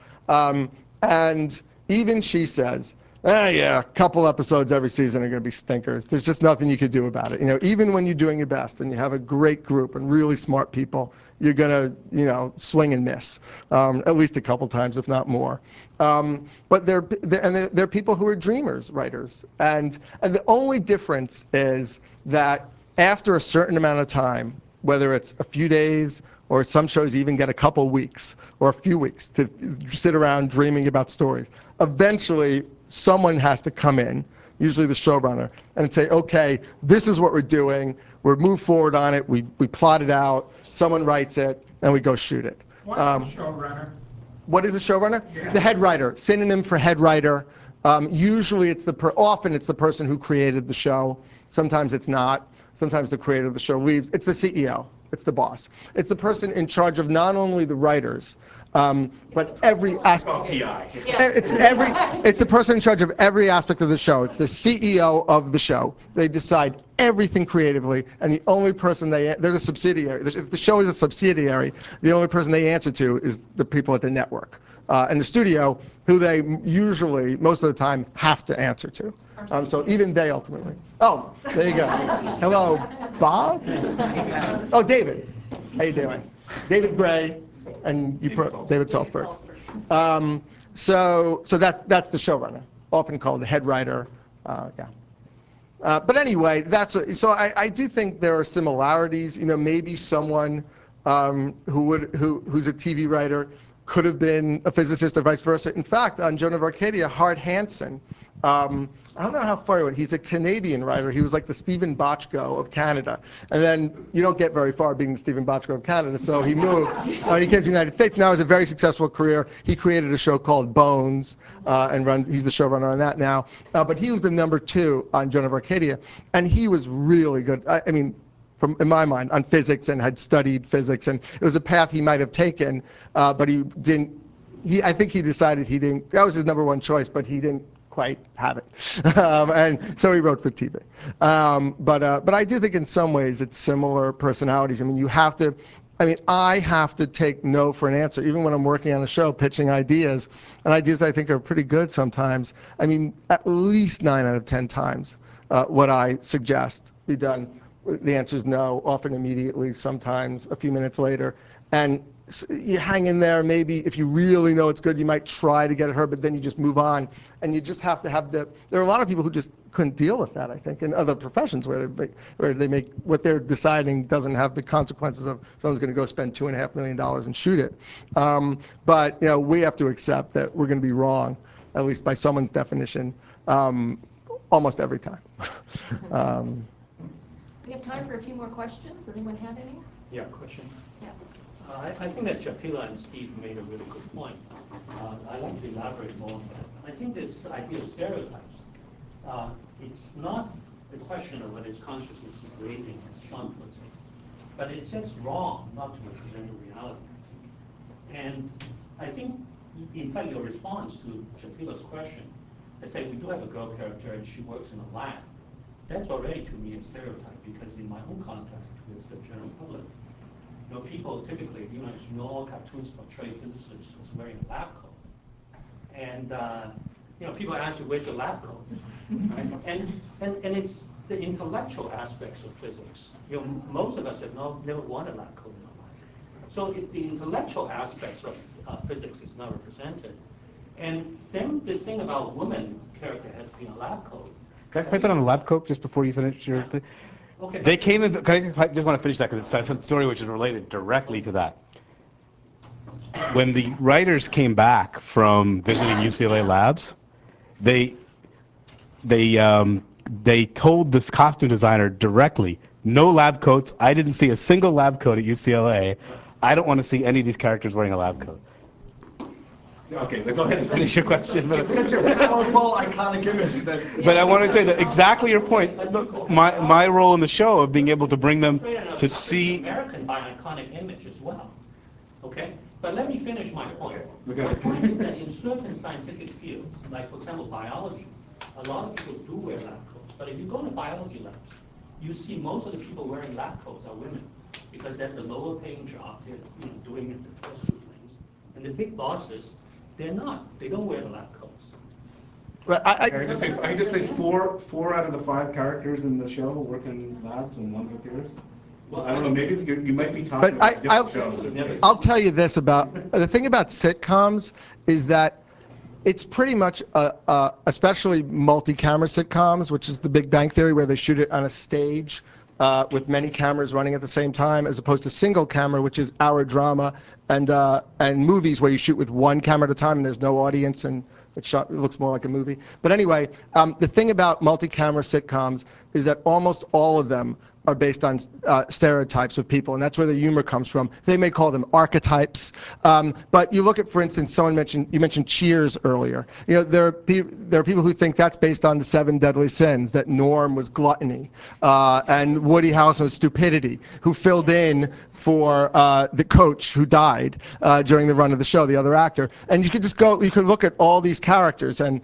And even she says, yeah, a couple episodes every season are going to be stinkers. There's just nothing you could do about it. Even when you're doing your best and you have a great group and really smart people, you're going to, swing and miss, at least a couple times, if not more. But there are people who are dreamers, writers. And the only difference is that after a certain amount of time, whether it's a few days, or some shows even get a couple weeks or a few weeks to sit around dreaming about stories. Eventually, someone has to come in, usually the showrunner, and say, okay, this is what we're doing. We'll move forward on it. We plot it out. Someone writes it, and we go shoot it. What's the showrunner? What is a showrunner? Yeah. The head writer, synonym for head writer. Usually, often it's the person who created the show. Sometimes it's not. Sometimes the creator of the show leaves. It's the CEO. It's the boss. It's the person in charge of not only the writers, but every aspect. It's the person in charge of every aspect of the show. It's the CEO of the show. They decide everything creatively, and the only person they're the subsidiary. If the show is a subsidiary, the only person they answer to is the people at the network and the studio, who they usually, most of the time, have to answer to. So even they ultimately. Oh, there you go. Hello, Bob? Oh, David. How you doing? David Gray and David Salzberg. So that's the showrunner, often called the head writer. But anyway, so I do think there are similarities. Maybe someone who's a TV writer could have been a physicist or vice versa. In fact, on Joan of Arcadia, Hart Hansen, I don't know how far he went. He's a Canadian writer. He was like the Stephen Bochco of Canada. And then you don't get very far being the Stephen Bochco of Canada, so he moved. He came to the United States. Now has a very successful career. He created a show called Bones, and he's the showrunner on that now. But he was the #2 on Joan of Arcadia, and he was really good. In my mind, on physics, and had studied physics, and it was a path he might have taken, but he didn't. I think he decided he didn't. That was his #1 choice, but he didn't quite have it. And so he wrote for TV. But I do think in some ways it's similar personalities. I mean, I have to take no for an answer, even when I'm working on a show, pitching ideas, and ideas I think are pretty good sometimes. I mean, at least 9 out of 10 times, what I suggest be done, the answer is no, often immediately, sometimes a few minutes later. And you hang in there. Maybe if you really know it's good, you might try to get it heard, but then you just move on. And you just have to have there are a lot of people who just couldn't deal with that, I think, in other professions where they make what they're deciding doesn't have the consequences of someone's going to go spend $2.5 million and shoot it. But we have to accept that we're going to be wrong, at least by someone's definition, almost every time. We have time for a few more questions. Does anyone have any? Yeah, question. Yeah. I think that Japila and Steve made a really good point. I'd like to elaborate more on that. I think this idea of stereotypes, it's not the question of whether it's consciousness is raising, as Sean puts it, but it's just wrong not to represent the reality. And I think, in fact, your response to Japila's question, they say we do have a girl character and she works in a lab. That's already, to me, a stereotype, because in my own contact with the general public, people typically, as you know, all cartoons portray physicists as wearing a lab coat. And, people ask you, where's your lab coat? Right? And it's the intellectual aspects of physics. Most of us have never worn a lab coat in our life. So the intellectual aspects of physics is not represented. And then this thing about woman character has been a lab coat. Can I pipe it on the lab coat just before you finish your thing? Okay. They came in. I just want to finish that because it's a story which is related directly to that. When the writers came back from visiting UCLA labs, they told this costume designer directly, no lab coats. I didn't see a single lab coat at UCLA. I don't want to see any of these characters wearing a lab coat. Okay, go ahead and finish your question. It's such a powerful, iconic image. But I want to say that exactly your point. My role in the show of being able to bring them to see. American by an iconic image as well. Okay, but let me finish my point. My point is that in certain scientific fields, like for example biology, a lot of people do wear lab coats. But if you go to biology labs, you see most of the people wearing lab coats are women, because that's a lower paying job. They're doing the test tube things, and the big bosses. They're not. They don't wear the lab coats. I can just say four out of the 5 characters in the show work in labs and one appears. Well, I don't know. Maybe you might be talking about a different show. I'll tell you this about the thing about sitcoms is that it's pretty much, especially multi-camera sitcoms, which is the Big Bang Theory, where they shoot it on a stage. With many cameras running at the same time, as opposed to single camera, which is hour drama, and movies where you shoot with one camera at a time and there's no audience and it looks more like a movie. But anyway, the thing about multi-camera sitcoms is that almost all of them are based on stereotypes of people, and that's where the humor comes from. They may call them archetypes, but you look at, for instance, you mentioned Cheers earlier. There are people who think that's based on the 7 deadly sins, that Norm was gluttony, and Woody Harrelson was stupidity, who filled in for the coach who died during the run of the show, the other actor. And you could just you could look at all these characters, and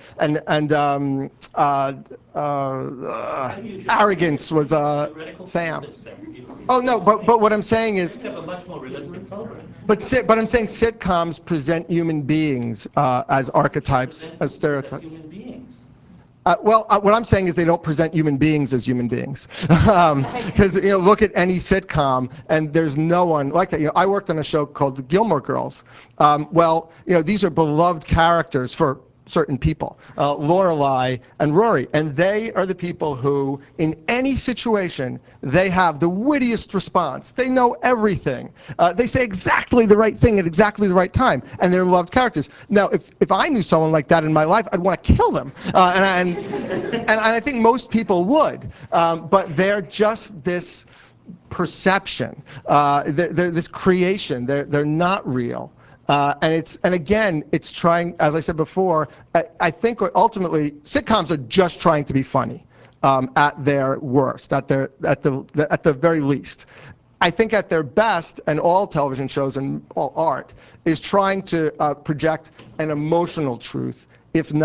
arrogance was Sam. Oh no, but what I'm saying is, You have a much more realistic program. but I'm saying sitcoms present human beings as archetypes, as stereotypes. Human beings. What I'm saying is they don't present human beings as human beings, because look at any sitcom and there's no one like that. I worked on a show called The Gilmore Girls. These are beloved characters for certain people, Lorelai and Rory, and they are the people who, in any situation, they have the wittiest response. They know everything. They say exactly the right thing at exactly the right time, and they're loved characters. Now, if I knew someone like that in my life, I'd want to kill them, and I think most people would, but they're just this perception. They're this creation. They're not real. And again, it's trying, as I said before, I think ultimately sitcoms are just trying to be funny at their worst, at the very least. I think at their best, and all television shows and all art, is trying to project an emotional truth, if not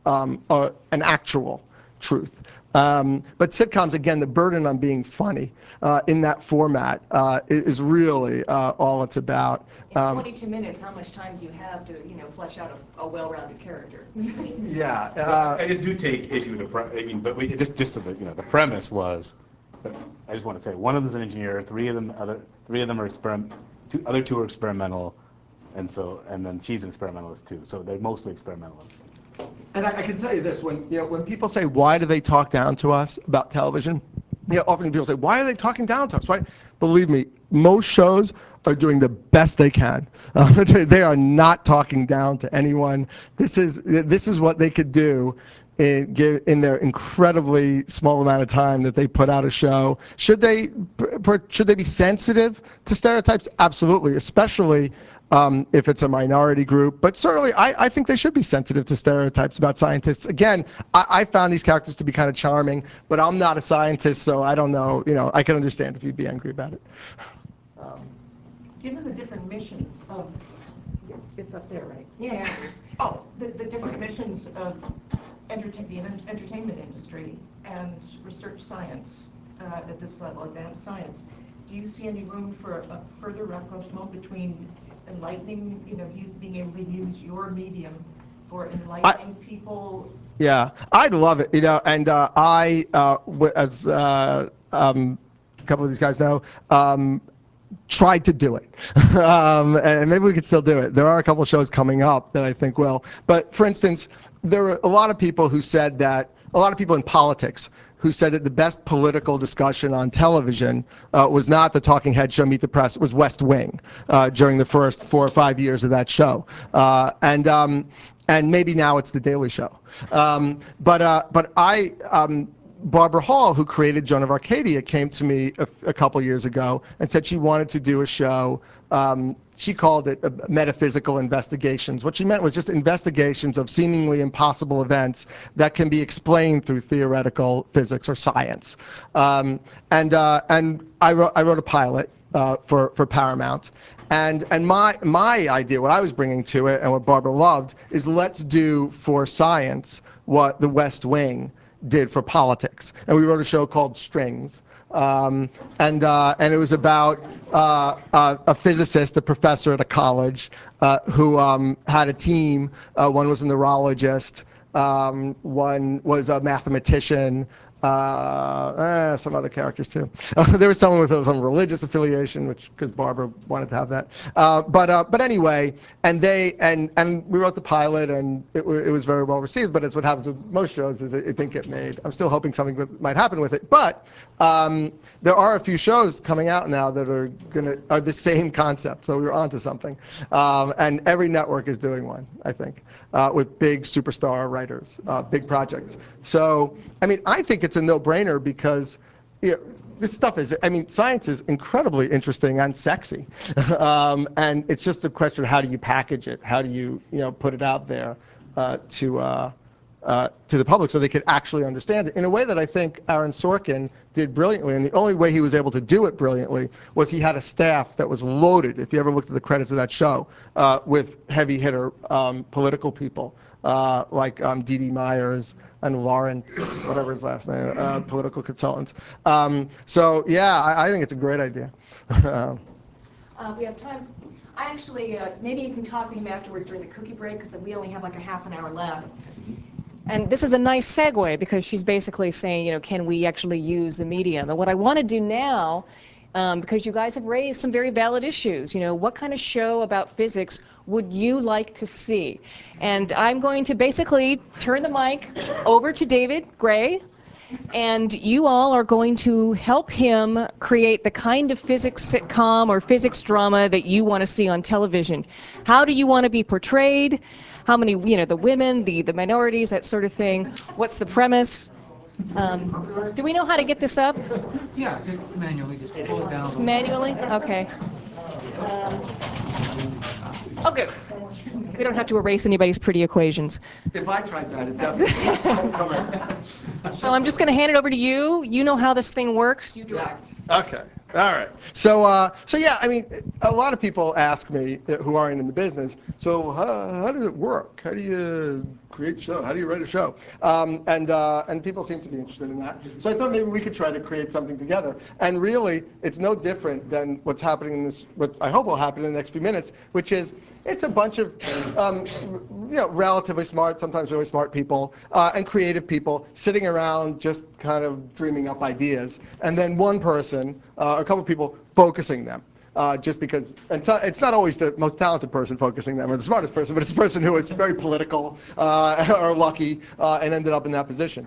an actual truth. But sitcoms, again, the burden on being funny in that format is really all it's about. In 22 minutes, how much time do you have to, flesh out a well-rounded character? Yeah. I just do take issue with but just so that, the premise was, I just want to say, one of them's an engineer, three of them are other two are experimental, and then she's an experimentalist too. So they're mostly experimentalists. And I can tell you this, when people say, why do they talk down to us about television? Often people say, why are they talking down to us? Why? Believe me, most shows are doing the best they can. They are not talking down to anyone. This is what they could do in their incredibly small amount of time that they put out a show. Should they be sensitive to stereotypes? Absolutely, especially if it's a minority group. But certainly, I think they should be sensitive to stereotypes about scientists. Again, I found these characters to be kind of charming, but I'm not a scientist, so I don't know. I can understand if you'd be angry about it. Given the different missions of, it's up there, right? Yeah. The different missions of the entertainment industry and research science at this level, advanced science, do you see any room for a further rapprochement between enlightening, being able to use your medium for enlightening people? Yeah, I'd love it, and as a couple of these guys know, tried to do it. And maybe we could still do it. There are a couple of shows coming up that I think will. But for instance, there are a lot of people who said that, a lot of people in politics who said that the best political discussion on television was not the talking head show Meet the Press, it was West Wing during the first 4 or 5 years of that show. And maybe now it's The Daily Show. Barbara Hall, who created Joan of Arcadia, came to me a couple years ago and said she wanted to do a show. She called it metaphysical investigations. What she meant was just investigations of seemingly impossible events that can be explained through theoretical physics or science. And I wrote a pilot for Paramount. And my idea, what I was bringing to it and what Barbara loved, is let's do for science what The West Wing did for politics. And we wrote a show called Strings. And it was about a physicist, a professor at a college, who had a team. One was a neurologist, one was a mathematician, some other characters too. There was someone with some religious affiliation, because Barbara wanted to have that. But anyway, and we wrote the pilot, and it was very well received. But it's what happens with most shows, is it didn't get made. I'm still hoping something might happen with it. But there are a few shows coming out now that are the same concept. So we were onto something. And every network is doing one, I think, with big superstar writers, big projects. So I think it's a no-brainer, because this stuff is, science is incredibly interesting and sexy. And it's just a question of how do you package it? How do you, put it out there to the public so they could actually understand it in a way that I think Aaron Sorkin did brilliantly. And the only way he was able to do it brilliantly was he had a staff that was loaded, if you ever looked at the credits of that show, with heavy hitter political people like Dee Dee Myers and Lawrence, whatever his last name, political consultants. So yeah, I think it's a great idea. We have time. I actually, maybe you can talk to him afterwards during the cookie break, because we only have like a half an hour left. And this is a nice segue, because she's basically saying, can we actually use the medium? And what I want to do now, because you guys have raised some very valid issues, what kind of show about physics would you like to see? And I'm going to basically turn the mic over to David Gray, and you all are going to help him create the kind of physics sitcom or physics drama that you want to see on television. How do you want to be portrayed? How many, the women, the minorities, that sort of thing. What's the premise? Do we know how to get this up? Yeah, just manually, just pull it down. Just manually? Okay. Okay. We don't have to erase anybody's pretty equations. If I tried that, it definitely won't come in. So I'm just going to hand it over to you. You know how this thing works. You direct. Okay. All right. So yeah, I mean, a lot of people ask me who aren't in the business, so how does it work? How do you create a show? How do you write a show? And people seem to be interested in that. So I thought maybe we could try to create something together. And really, it's no different than what's happening in this, what I hope will happen in the next few minutes, which is it's a bunch of relatively smart, sometimes really smart people, and creative people sitting around just kind of dreaming up ideas, and then one person, a couple of people focusing them. Just because, and so it's not always the most talented person focusing them or the smartest person, but it's a person who is very political or lucky and ended up in that position.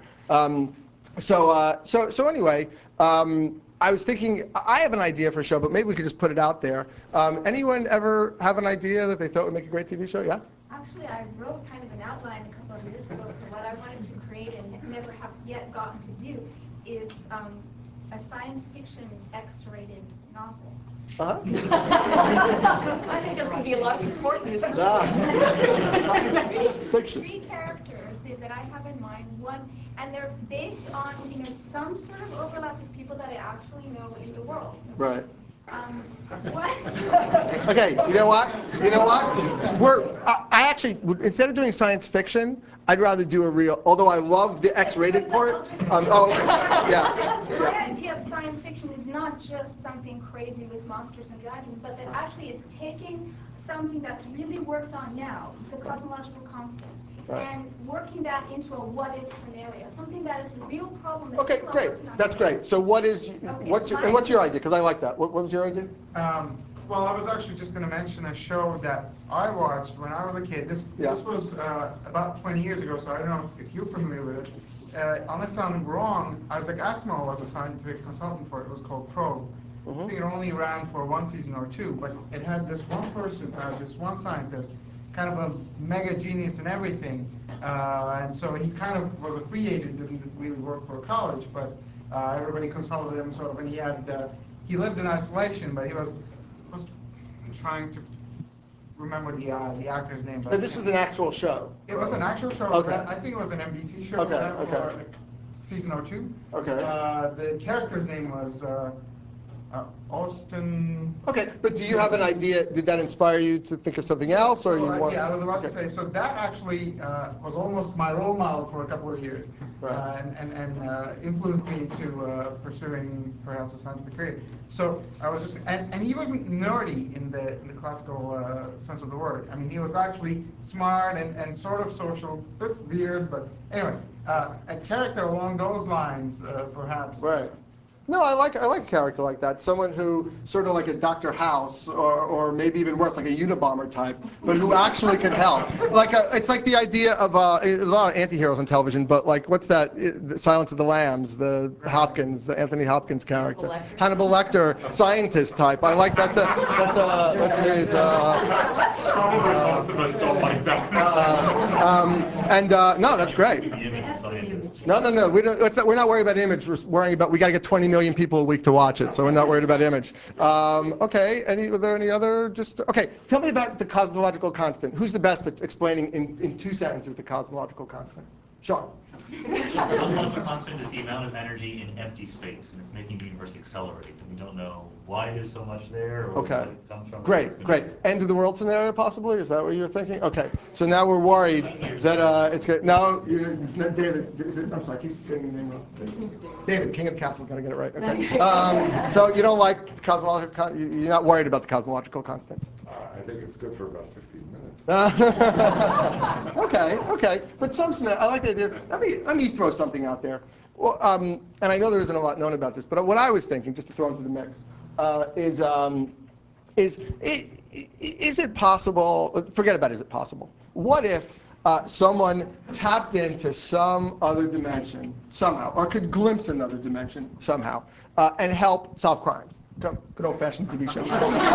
So anyway, I was thinking, I have an idea for a show, but maybe we could just put it out there. Anyone ever have an idea that they thought would make a great TV show? Yeah? Actually, I wrote kind of an outline a couple of years ago for what I wanted to create and never have yet gotten to do is a science fiction X-rated novel. I think there's going to be a lot of support in this. Fiction. 3 characters that I have in mind. One, and they're based on some sort of overlap with people that I actually know in the world. Right. What? Okay, you know what? I actually, instead of doing science fiction, I'd rather do a real, although I love the X-rated part. Yeah. My idea of science fiction is not just something crazy with monsters and dragons, but that actually is taking something that's really worked on now, the cosmological constant, and working that into a what-if scenario, something that is a real problem. That Okay, great. That's great. So what's your idea? Because I like that. What was your idea? Well, I was actually just going to mention a show that I watched when I was a kid. This was about 20 years ago, so I don't know if you're familiar with it. Unless I'm wrong, Isaac Asimov was a scientific consultant for it. It was called Probe. I think it only ran for 1 season or 2, but it had this one person, this one scientist, kind of a mega genius in everything. And so he kind of was a free agent, didn't really work for a college, but everybody consulted him sort of, and he lived in isolation, but he was trying to remember the actor's name. But this was an actual show. It was an actual show. Okay. I think it was an NBC show. Okay. For a season or 2. Okay. The character's name was Austin. Okay, but do you have an idea? Did that inspire you to think of something else, or Yeah, I was about to say. So that actually was almost my role model for a couple of years, and influenced me to pursuing perhaps a scientific career. So I was just, and he wasn't nerdy in the classical sense of the word. I mean, he was actually smart and sort of social, a bit weird, but anyway, a character along those lines, perhaps. Right. No, I like a character like that. Someone who sort of like a Dr. House, or maybe even worse, like a Unabomber type, but who actually can help. It's like the idea of there's a lot of anti-heroes on television, but like what's that? Silence of the Lambs, the Anthony Hopkins character, Hannibal Lecter, scientist type. I like that's his. Probably most of us don't like that. No, that's great. No. We're not worried about image. We're worrying about we got to get 20 million people a week to watch it, so we're not worried about image. Okay. Are there any other? Okay. Tell me about the cosmological constant. Who's the best at explaining in 2 sentences the cosmological constant? Sean. The cosmological constant is the amount of energy in empty space, and it's making the universe accelerate. And we don't know why there's so much there, or what it comes from. Great. End of the world scenario, possibly? Is that what you're thinking? Okay. So now we're worried that it's good. Now, David, I'm sorry, keep getting your name wrong. David, King of the Castle, gotta get it right. Okay. So you don't like the cosmological? You're not worried about the cosmological constant? I think it's good for about 15 minutes. Okay. But I like the idea. Let me throw something out there. Well, and I know there isn't a lot known about this, but what I was thinking, just to throw into the mix, is it possible? Forget about is it possible. What if someone tapped into some other dimension somehow, or could glimpse another dimension somehow, and help solve crimes? Good old-fashioned TV show.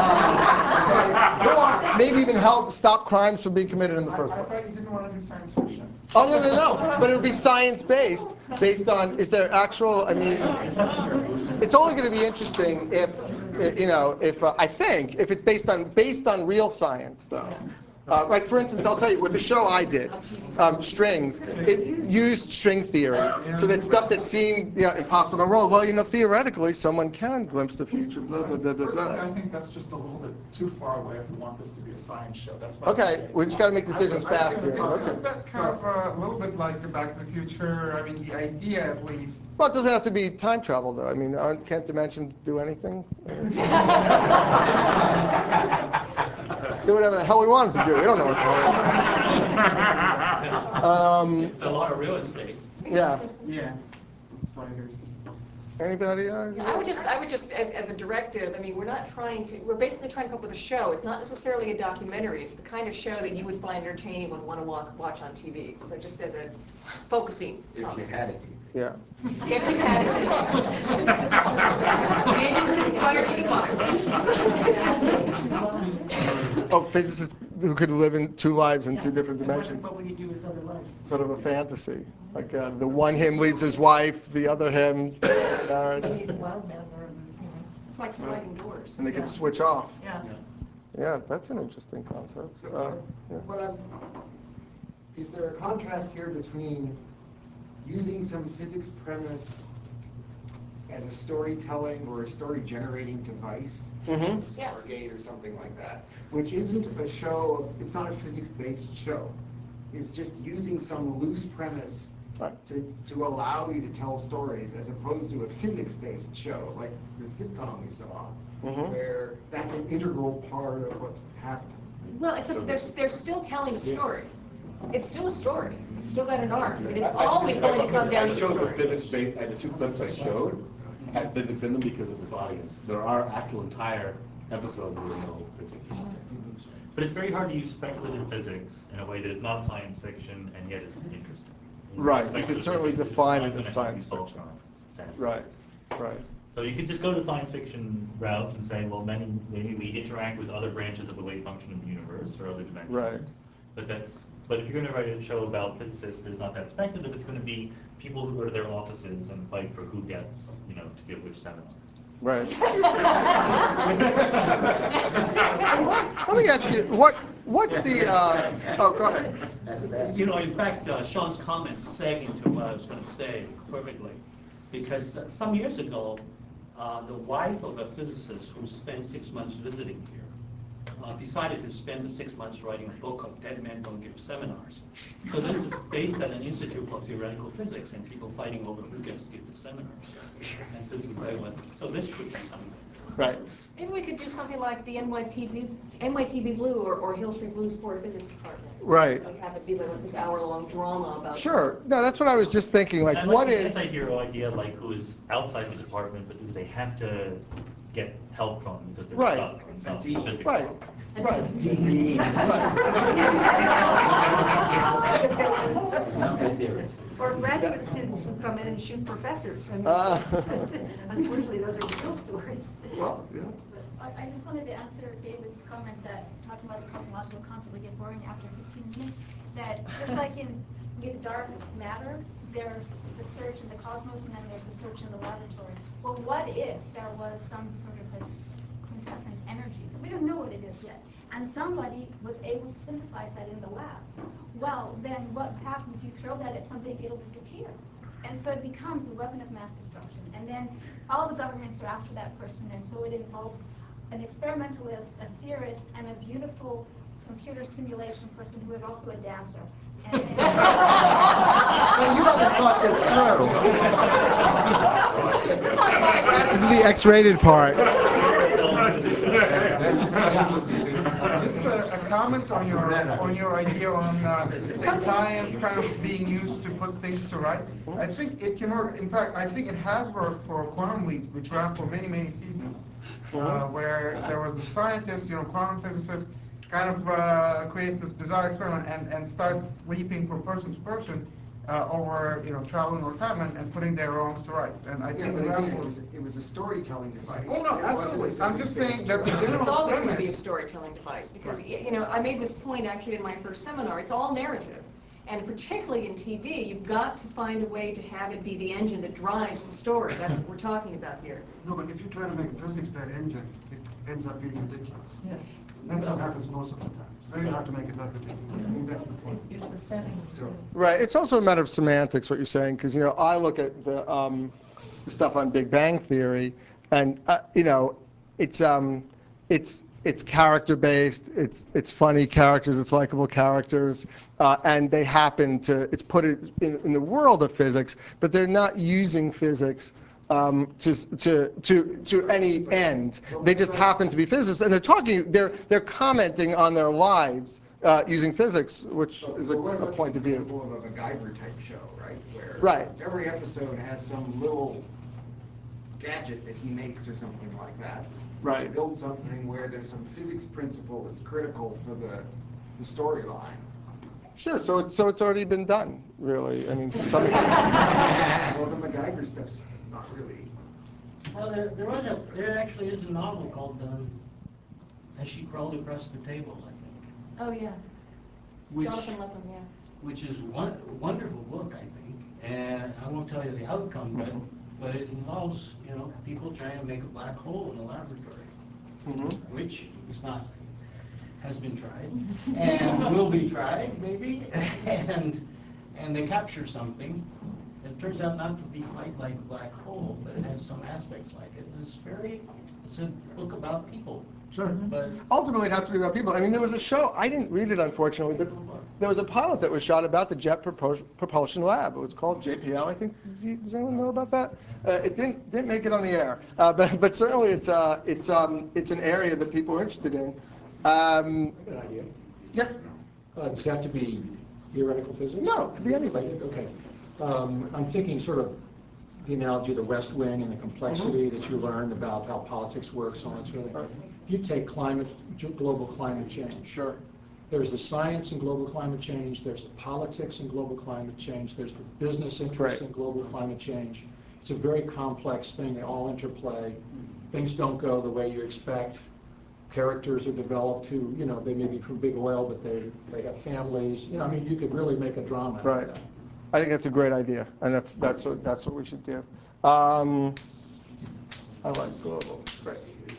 Or maybe even help stop crimes from being committed in the first place. I thought you didn't want to do science fiction. Oh, no. But it would be science-based, based on, is there actual, it's only going to be interesting if, I think, if it's based on real science, though. Like, for instance, I'll tell you, with the show I did, Strings, it used string theory. So that stuff that seemed impossible to unroll, well, theoretically, someone can glimpse the future, blah, blah, blah, blah, blah. Personally, I think that's just a little bit too far away if we want this to be a science show. That's my Okay, we just got to make decisions fast here. Isn't that kind of a little bit like Back to the Future? I mean, the idea at least. Well, it doesn't have to be time travel, though. I mean, can't dimensions do anything? Do whatever the hell we want them to do. We don't know what the hell. It's a lot of real estate. Yeah. Yeah. Sliders. Anybody? I would just, as a directive, I mean, we're basically trying to come up with a show. It's not necessarily a documentary. It's the kind of show that you would find entertaining and want to watch on TV. So just as a focusing topic. If you had it. Yeah. If you had it. Maybe it would inspire me to watch. Oh, physicists who could live in two lives in two different dimensions. What would he do with his other life? Sort of a fantasy. Like the one him leaves his wife, the other him stays married. It's like sliding doors. And they can switch off. Yeah. Yeah, that's an interesting concept. Is there a contrast here between using some physics premise as a storytelling or a story-generating device, Stargate or something like that, which isn't a show, it's not a physics-based show. It's just using some loose premise to allow you to tell stories as opposed to a physics-based show like the sitcom we saw, where that's an integral part of what's happening. Well, except they're still telling a story. It's still a story. It's still got an arc. And it's always going to come down to the story. The physics-based, and the two clips I showed had physics in them because of this audience. There are actual entire episodes with no physics. But it's very hard to use speculative physics in a way that is not science fiction and yet is interesting. Right, you could certainly define it as science fiction. Right, right. So you could just go the science fiction route and say, well, maybe we interact with other branches of the wave function of the universe or other dimensions. Right. But if you're going to write a show about physicists, it's not that speculative. It's going to be people who go to their offices and fight for who gets, to give which seminar. Right. Let me ask you, what's the? Oh, go ahead. In fact, Sean's comments seg into what I was going to say perfectly, because some years ago, the wife of a physicist who spent 6 months visiting here decided to spend the 6 months writing a book of Dead Men Don't Give Seminars. So this is based at an institute for theoretical physics and people fighting over who gets to give the seminars. And so this could be something. Right. Maybe we could do something like the NYTV Blue or Hill Street Blues Board Physics Department. Right. Like have it be like this hour-long drama about. Sure. No, that's what I was just thinking. Like, what is? An anti-hero idea, like who is outside the department, but who they have to get help from because they're stuck on some physics problem. Right. Or graduate students who come in and shoot professors. I mean, unfortunately, those are real stories. Well, yeah. I just wanted to answer David's comment that talking about the cosmological concept would get boring after 15 minutes. That just like in dark matter, there's the search in the cosmos and then there's the search in the laboratory. Well, what if there was some sort of a quintessence energy? Because we don't know what it is yet. And somebody was able to synthesize that in the lab. Well, then what happens if you throw that at something, it'll disappear. And so it becomes a weapon of mass destruction. And then all the governments are after that person. And so it involves an experimentalist, a theorist, and a beautiful computer simulation person who is also a dancer. Well, you haven't thought this through. This is the X-rated part. Just a comment on your idea on science kind of being used to put things to right. I think it can work. In fact, I think it has worked for Quantum Leap, which ran for many, many seasons, where there was the scientist, quantum physicist, kind of creates this bizarre experiment and starts leaping from person to person over traveling or time and putting their wrongs to rights. And I think it was a storytelling device. Oh no, absolutely. I'm just saying that the general It's always going to be a storytelling device because I made this point actually in my first seminar. It's all narrative. And particularly in TV, you've got to find a way to have it be the engine that drives the story. That's what we're talking about here. No, but if you try to make physics that engine, it ends up being ridiculous. Yeah. That's what happens most of the time. So you don't have to make it that big. I think that's the point. If the setting is so. Right. It's also a matter of semantics, what you're saying, because I look at the stuff on Big Bang Theory, and it's character based. It's funny characters. It's likable characters, and they happen to. It's put it in the world of physics, but they're not using physics to any end. They just happen to be physicists, and they're commenting on their lives using physics, which is a point of view. Example of a MacGyver type show, right? Where Right. every episode has some little gadget that he makes or something like that. Right. He builds something where there's some physics principle that's critical for the storyline. Sure. So it's already been done, really. I mean, to some extent. Well, the MacGyver stuff's not really. Well, there actually is a novel called As She Crawled Across the Table, I think. Oh, yeah. Which, Jonathan Lethem, yeah. Which is a wonderful book, I think. And I won't tell you the outcome, but it involves, people trying to make a black hole in a laboratory, which is not, has been tried, and will be tried, maybe, and they capture something. It turns out not to be quite like a black hole, but it has some aspects like it. It's a book about people. Sure. But ultimately, it has to be about people. I mean, there was a show, I didn't read it, unfortunately, but there was a pilot that was shot about the Jet Propulsion Lab. It was called JPL, I think. Does anyone know about that? It didn't make it on the air, but certainly it's an area that people are interested in. I got an idea. Yeah. Does it have to be theoretical physics? No, it could be anything. Okay. I'm thinking sort of the analogy of the West Wing and the complexity that you learned about how politics works and all that sort of thing. If you take global climate change, sure. There's the science in global climate change, there's the politics in global climate change, there's the business interest in global climate change. It's a very complex thing, they all interplay. Things don't go the way you expect. Characters are developed who, they may be from big oil, but they have families. I mean, you could really make a drama out of that. I think that's a great idea, and that's what we should do. I like global. Great.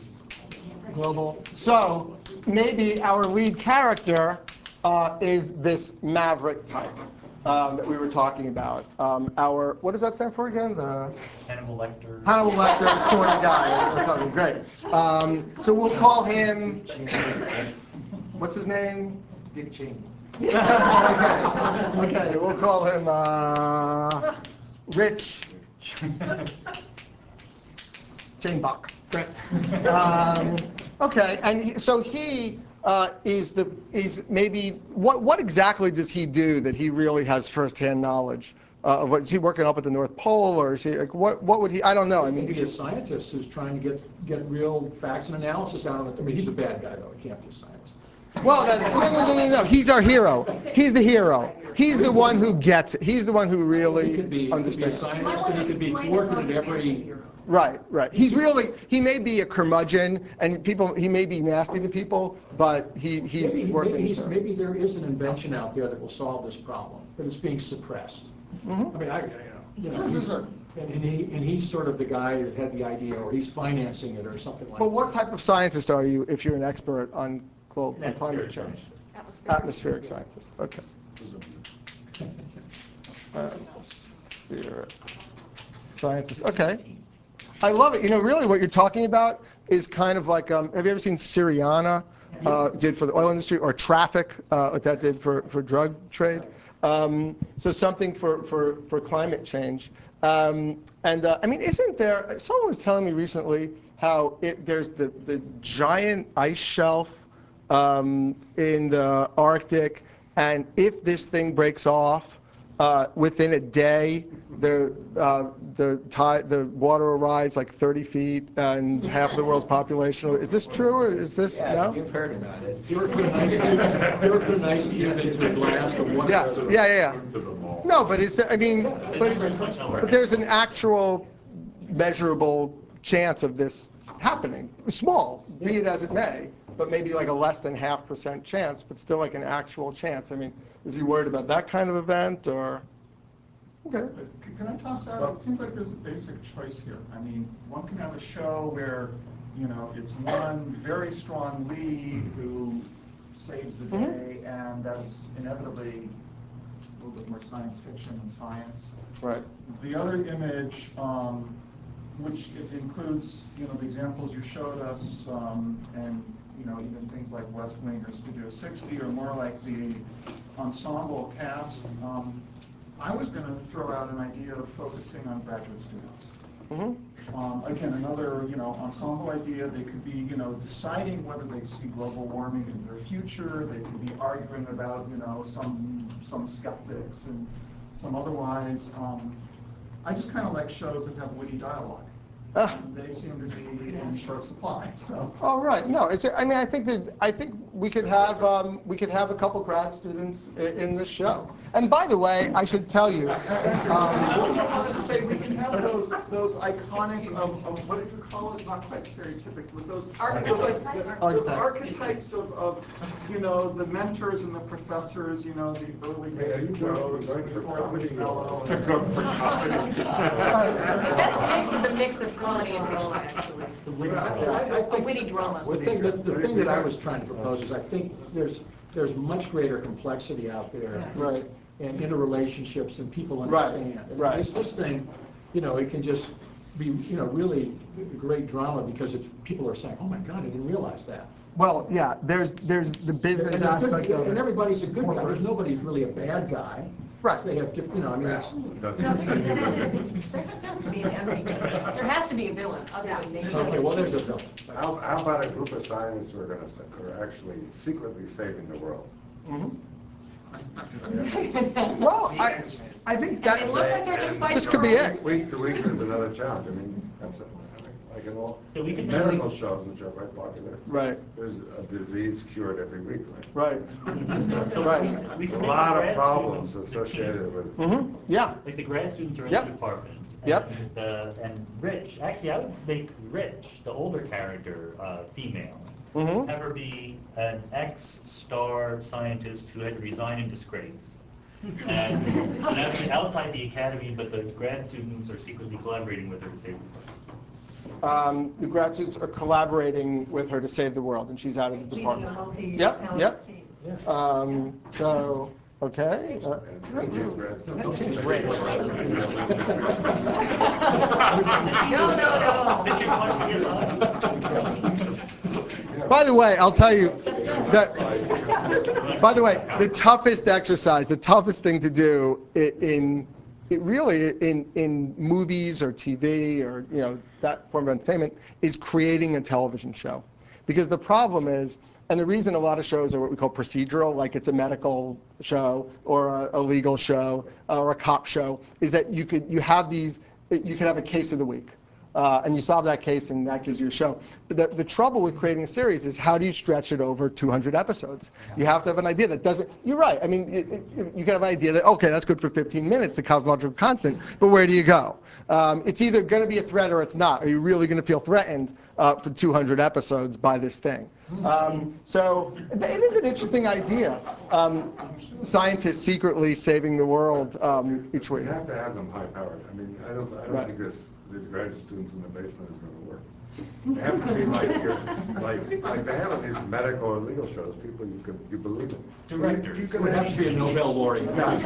Global. So maybe our lead character is this maverick type that we were talking about. What does that stand for again? The Hannibal Lecter. Hannibal Lecter sort of guy or something. Great. So we'll call him. What's his name? Dick Cheney. Okay, we'll call him Rich Chainbach. Great. Okay, and so he is maybe what exactly does he do that he really has firsthand knowledge? Is he working up at the North Pole, or is he like what would he? I don't know. I mean, maybe a scientist who's trying to get real facts and analysis out of it. I mean, he's a bad guy though. He can't be a scientist. Well, no. He's our hero. He's the hero. He's the one who gets it. He's the one who really understands. He could be a scientist, and he could be thwarted at every. Right. He may be a curmudgeon, and he may be nasty to people, but he's working. Maybe there is an invention out there that will solve this problem, but it's being suppressed. Mm-hmm. I mean, and he's sort of the guy that had the idea, or he's financing it, or something like that. But what type of scientist are you if you're an expert on climate change? Atmospheric scientist. Okay. Atmospheric scientist. Okay. I love it. Really what you're talking about is kind of like, have you ever seen Syriana did for the oil industry, or Traffic, what that did for drug trade? So something for climate change. I mean, isn't there, someone was telling me recently how there's the giant ice shelf in the Arctic, and if this thing breaks off, within a day, the water will rise like 30 feet, and half the world's population. Is this true, or is this no? You've heard about it. You ever put an ice cube into a glass of water? Yeah. No, but but there's an actual measurable chance of this happening. Small, be it as it may, but maybe like a less than 0.5% chance, but still like an actual chance. I mean, is he worried about that kind of event, or? Okay. Can I toss out? It seems like there's a basic choice here. I mean, one can have a show where You know, it's one very strong lead who saves the day, and that's inevitably a little bit more science fiction than science. Right. The other image, which it includes, you know, the examples you showed us, and you know, even things like West Wing or Studio 60, or more like the ensemble cast. I was going to throw out an idea of focusing on graduate students. Again, another, you know, ensemble idea. They could be, you know, deciding whether they see global warming as their future. They could be arguing about, you know, some skeptics and some otherwise. I just kind of like shows that have witty dialogue. They seem to be in short supply. So. Oh right, no. I mean, I think we could have a couple grad students in this show. And by the way, I should tell you. I also wanted to say we can have those iconic what did you call it? Not quite stereotypic, but those archetypes of you know, the mentors and the professors. You know, the early days before it was mellow. The best mix is a mix of comedy and drama, actually. It's a witty drama. The thing that I was trying to propose is I think there's much greater complexity out there, right, and interrelationships and people understand. Right. This thing, you know, it can just be, you know, really great drama because people are saying, oh my God, I didn't realize that. Well, yeah, there's the business aspect of it. And everybody's a good guy. There's nobody's really a bad guy. Right. They have different, you know, I mean, it's. There has to be an anti-hero. There has to be a villain other than nature. Okay, well, there's a villain. How about a group of scientists who are actually secretly saving the world? Well, I think that this could be it. Week to week is another challenge. I mean, that's like in all medical shows, which are quite popular. Right. There's a disease cured every week, right? Right. A lot of problems associated with it. Yeah. Like the grad students are in the department. And Rich, actually I would make Rich, the older character, female. Have her be an ex-star scientist who had to resign in disgrace. And she's actually outside the academy, but the grad students are secretly collaborating with her to save the world. The grad students are collaborating with her to save the world, and she's out of the department. Yep. So, okay. By the way, I'll tell you that. By the way, the toughest exercise, the toughest thing to do in movies or TV or, you know, that form of entertainment is creating a television show, because the problem is. And the reason a lot of shows are what we call procedural, like it's a medical show or a legal show or a cop show, is that you could have a case of the week. And you solve that case, and that gives you a show. But the trouble with creating a series is how do you stretch it over 200 episodes? You have to have an idea that doesn't. You're right. I mean, you can have an idea that, okay, that's good for 15 minutes, the cosmological constant, but where do you go? It's either going to be a threat or it's not. Are you really going to feel threatened for 200 episodes by this thing? So it is an interesting idea. Scientists secretly saving the world each week. You have to have them high-powered. I mean, I don't think these graduate students in the basement is going to work. They have to be like they have in these medical or legal shows, people you believe in. Directors. It would have to be a Nobel laureate.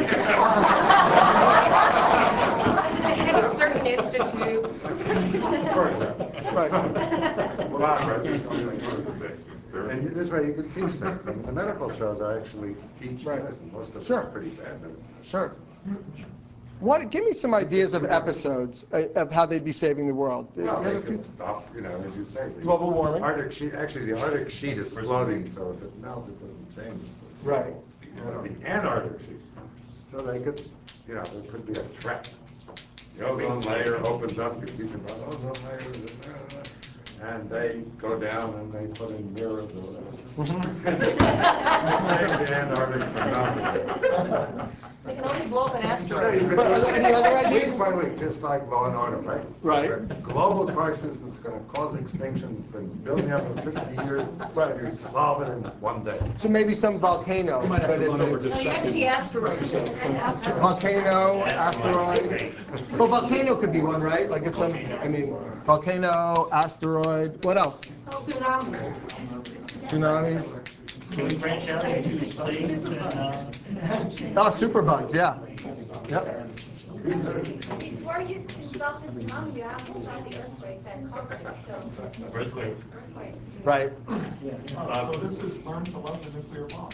Head of certain institutes. For example. Right. A lot of graduate students in the basement. And this way you can teach things. And the medical shows are actually teach medicine. Most of them are pretty bad medicine. Sure. Give me some ideas of episodes of how they'd be saving the world. Well, they could stop, you know, as you say. Global warming. Actually, the Arctic sheet is floating, so if it melts, it doesn't change. Right. The Antarctic sheet. So they could, you know, there could be a threat. The ozone layer opens up, you keep about ozone layer, and they go down and they put in mirrors or whatever. Save the Antarctic from melting. They can always blow up an asteroid. Any other ideas? Week, just like Law and Order, right? Right. Global crisis that's going to cause extinction has been building up for 50 years. Right. You solve it in one day. So maybe some volcano. You have to be asteroids. Volcano, asteroid. Well, volcano could be one, right? Like if some, volcano, asteroid. paranoid. What else? Tsunamis. Tsunamis. Can we branch out into planes and, Oh, superbugs, yeah. Yep. Before you can stop the tsunami, you have to stop the earthquake that caused it, so. Earthquakes. Right. So this is learn to love the nuclear bomb.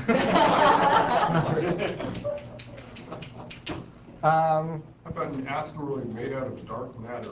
How about an asteroid made out of dark matter?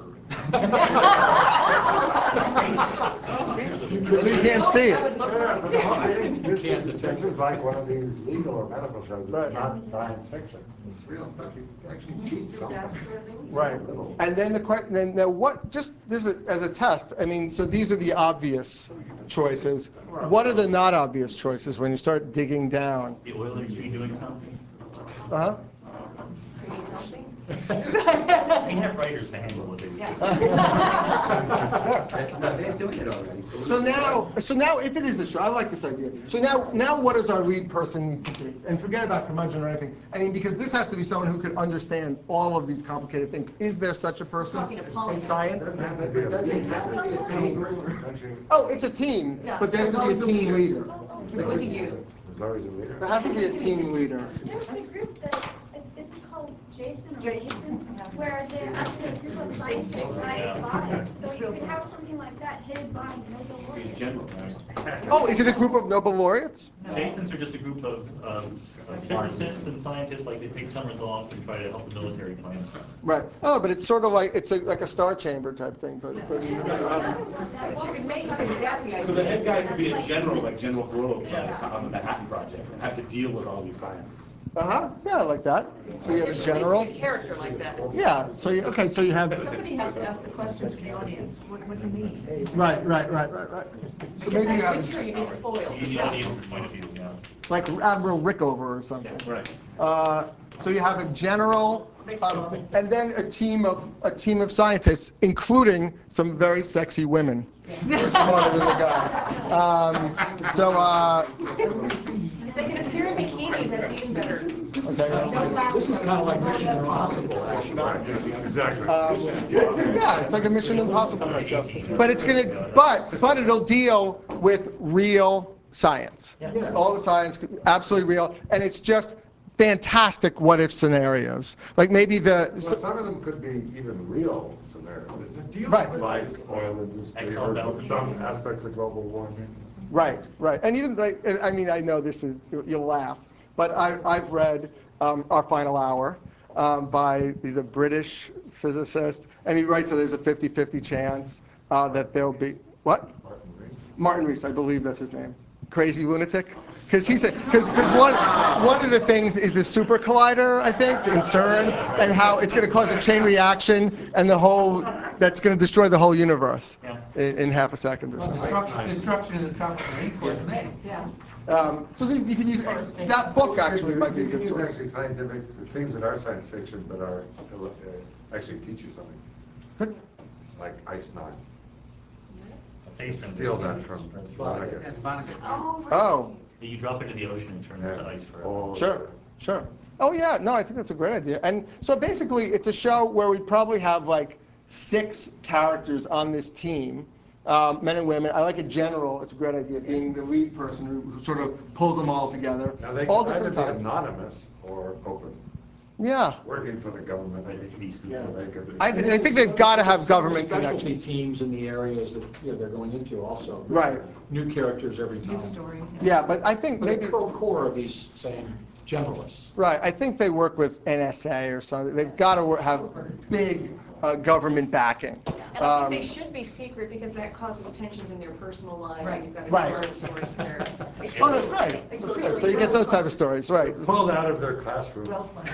You can't see it. I think this is like one of these legal or medical shows. It's not science fiction. It's real stuff. You actually need something. Right. And then the question, then now what, just this is as a test, I mean, so these are the obvious choices. What are the not obvious choices when you start digging down? the oil industry doing something? Uh-huh. Create something? We have writers to handle what they do. No, they're doing it already. So now, if it is the show, I like this idea. So now what does our lead person need to do? And forget about curmudgeon or anything. I mean, because this has to be someone who could understand all of these complicated things. Is there such a person in science? Oh, it's a team, but there has to be a team leader. There's always a leader. There has to be a team leader. There's a group that, is it called Jason or Jason? Where they're actually a group of scientists writing lives. So you could have something like that headed by Nobel laureates. General, right? Oh, is it a group of Nobel laureates? Jasons are just a group of physicists and scientists, like they take summers off and try to help the military plan stuff. Right. Oh, but it's sort of like like a star chamber type thing. But But you could make, you could adapt the idea. So the head guy could be a general, like General Groves on the Manhattan Project, and have to deal with all these scientists. Yeah, I like that. So you have a general. A character like that. Yeah. So you have. Somebody has to ask the questions to the audience. What do you mean? Right. So maybe you have Picture, you need a foil. You need the audience's point of view, yeah. like Admiral Rickover or something. Right. So you have a general, and then a team of scientists, including some very sexy women. They're smarter than the guys. If they can appear in bikinis, that's even better. This is kind of like Mission Impossible, actually. Exactly. Yeah, it's like a Mission Impossible type show. But but it'll deal with real science. All the science, absolutely real, and it's just fantastic what-if scenarios. Like maybe some of them could be even real scenarios. Right. Like oil industry or some aspects of global warming. Right. And even I mean, I know this is, you'll laugh, but I've read Our Final Hour he's a British physicist, and he writes that there's a 50-50 chance that there'll be, what? Martin Rees, I believe that's his name. Crazy lunatic? Because one of the things is the super collider, I think, in CERN, and how it's going to cause a chain reaction, and that's going to destroy the whole universe in half a second or something. Destruction of the tropical rainforest. Yeah. So you can use that book actually might be a good These are source. actually scientific things that are science fiction, but are actually teach you something. Like Ice Nine. Steal that from Vonnegut. Oh. You drop it in the ocean and turn it into ice forever. Sure. Oh yeah, no, I think that's a great idea. And so basically, it's a show where we probably have like 6 characters on this team, men and women. I like a general. It's a great idea, being the lead person who sort of pulls them all together. Now they all can either different be types. anonymous or open. Yeah. Working for the government. I think they've got to have government Specialty connections. teams in the areas that they're going into also. Right. New characters every time. Yeah, but I think But maybe. the core of these same generalists. Right. I think they work with NSA or something. They've got to have big government backing. And I think they should be secret because that causes tensions in their personal lives. And you've got a Right. source there. Oh, that's right. So you get those type of stories, right? Pulled out of their classroom.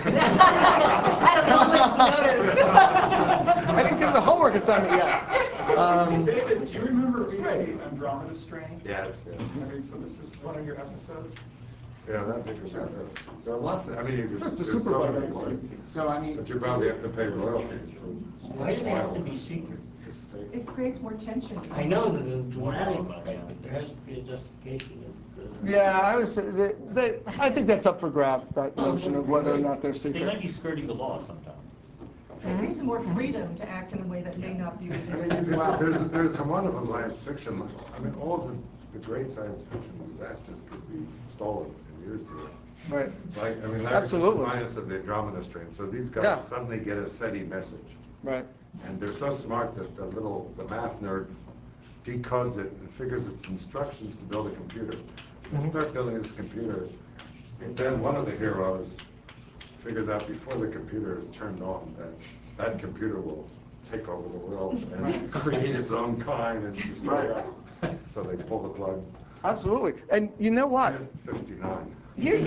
I didn't give the homework assignment yet. David, do you remember reading Andromeda Strain? Yes. I mean, so this is one of your episodes? Yeah, that's interesting. There are lots of, Just a there's so many ones. So, I mean. But you probably have to pay royalties. Why do they have to be secret? It creates more tension. I know that the dramatic, but there has to be a justification. Yeah, I think that's up for grabs, that notion of whether or not they're They secret. might be skirting the law sometimes. gives them more freedom to act in a way that may not be within. I mean, there's some wonderful science fiction. I mean, all the great science fiction disasters could be stolen and used here. Right. Like, I mean, Absolutely. Linus of the Andromeda Strain. So these guys Yeah. suddenly get a SETI message. Right. And they're so smart that the math nerd decodes it and figures its instructions to build a computer. So they start building this computer, and then one of the heroes figures out before the computer is turned on that that computer will take over the world and create its own kind and destroy us. So they pull the plug. Absolutely. And you know what? 59. Here's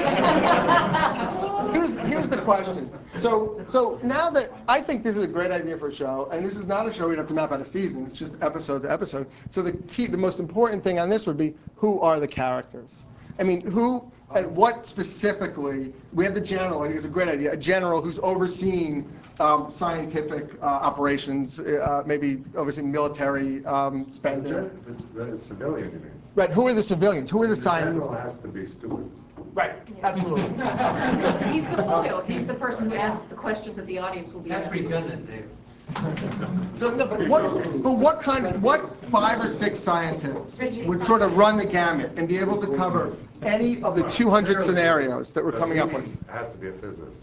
the question. So now that I think this is a great idea for a show, and this is not a show we'd have to map out a season, it's just episode to episode. So the most important thing on this would be, who are the characters? I mean, who and what specifically? We have the general. I think it's a great idea. A general who's overseeing scientific operations, maybe overseeing military spending. The civilian, you mean? Right. Who are the civilians? Who are the scientists? The general has to be stupid. Right. Absolutely. He's the foil. He's the person who asks the questions that the audience will be asking. That's redundant, Dave. So no, but what 5 or 6 scientists would sort of run the gamut and be able to cover any of the 200 scenarios that we're coming up with? It has to be a physicist.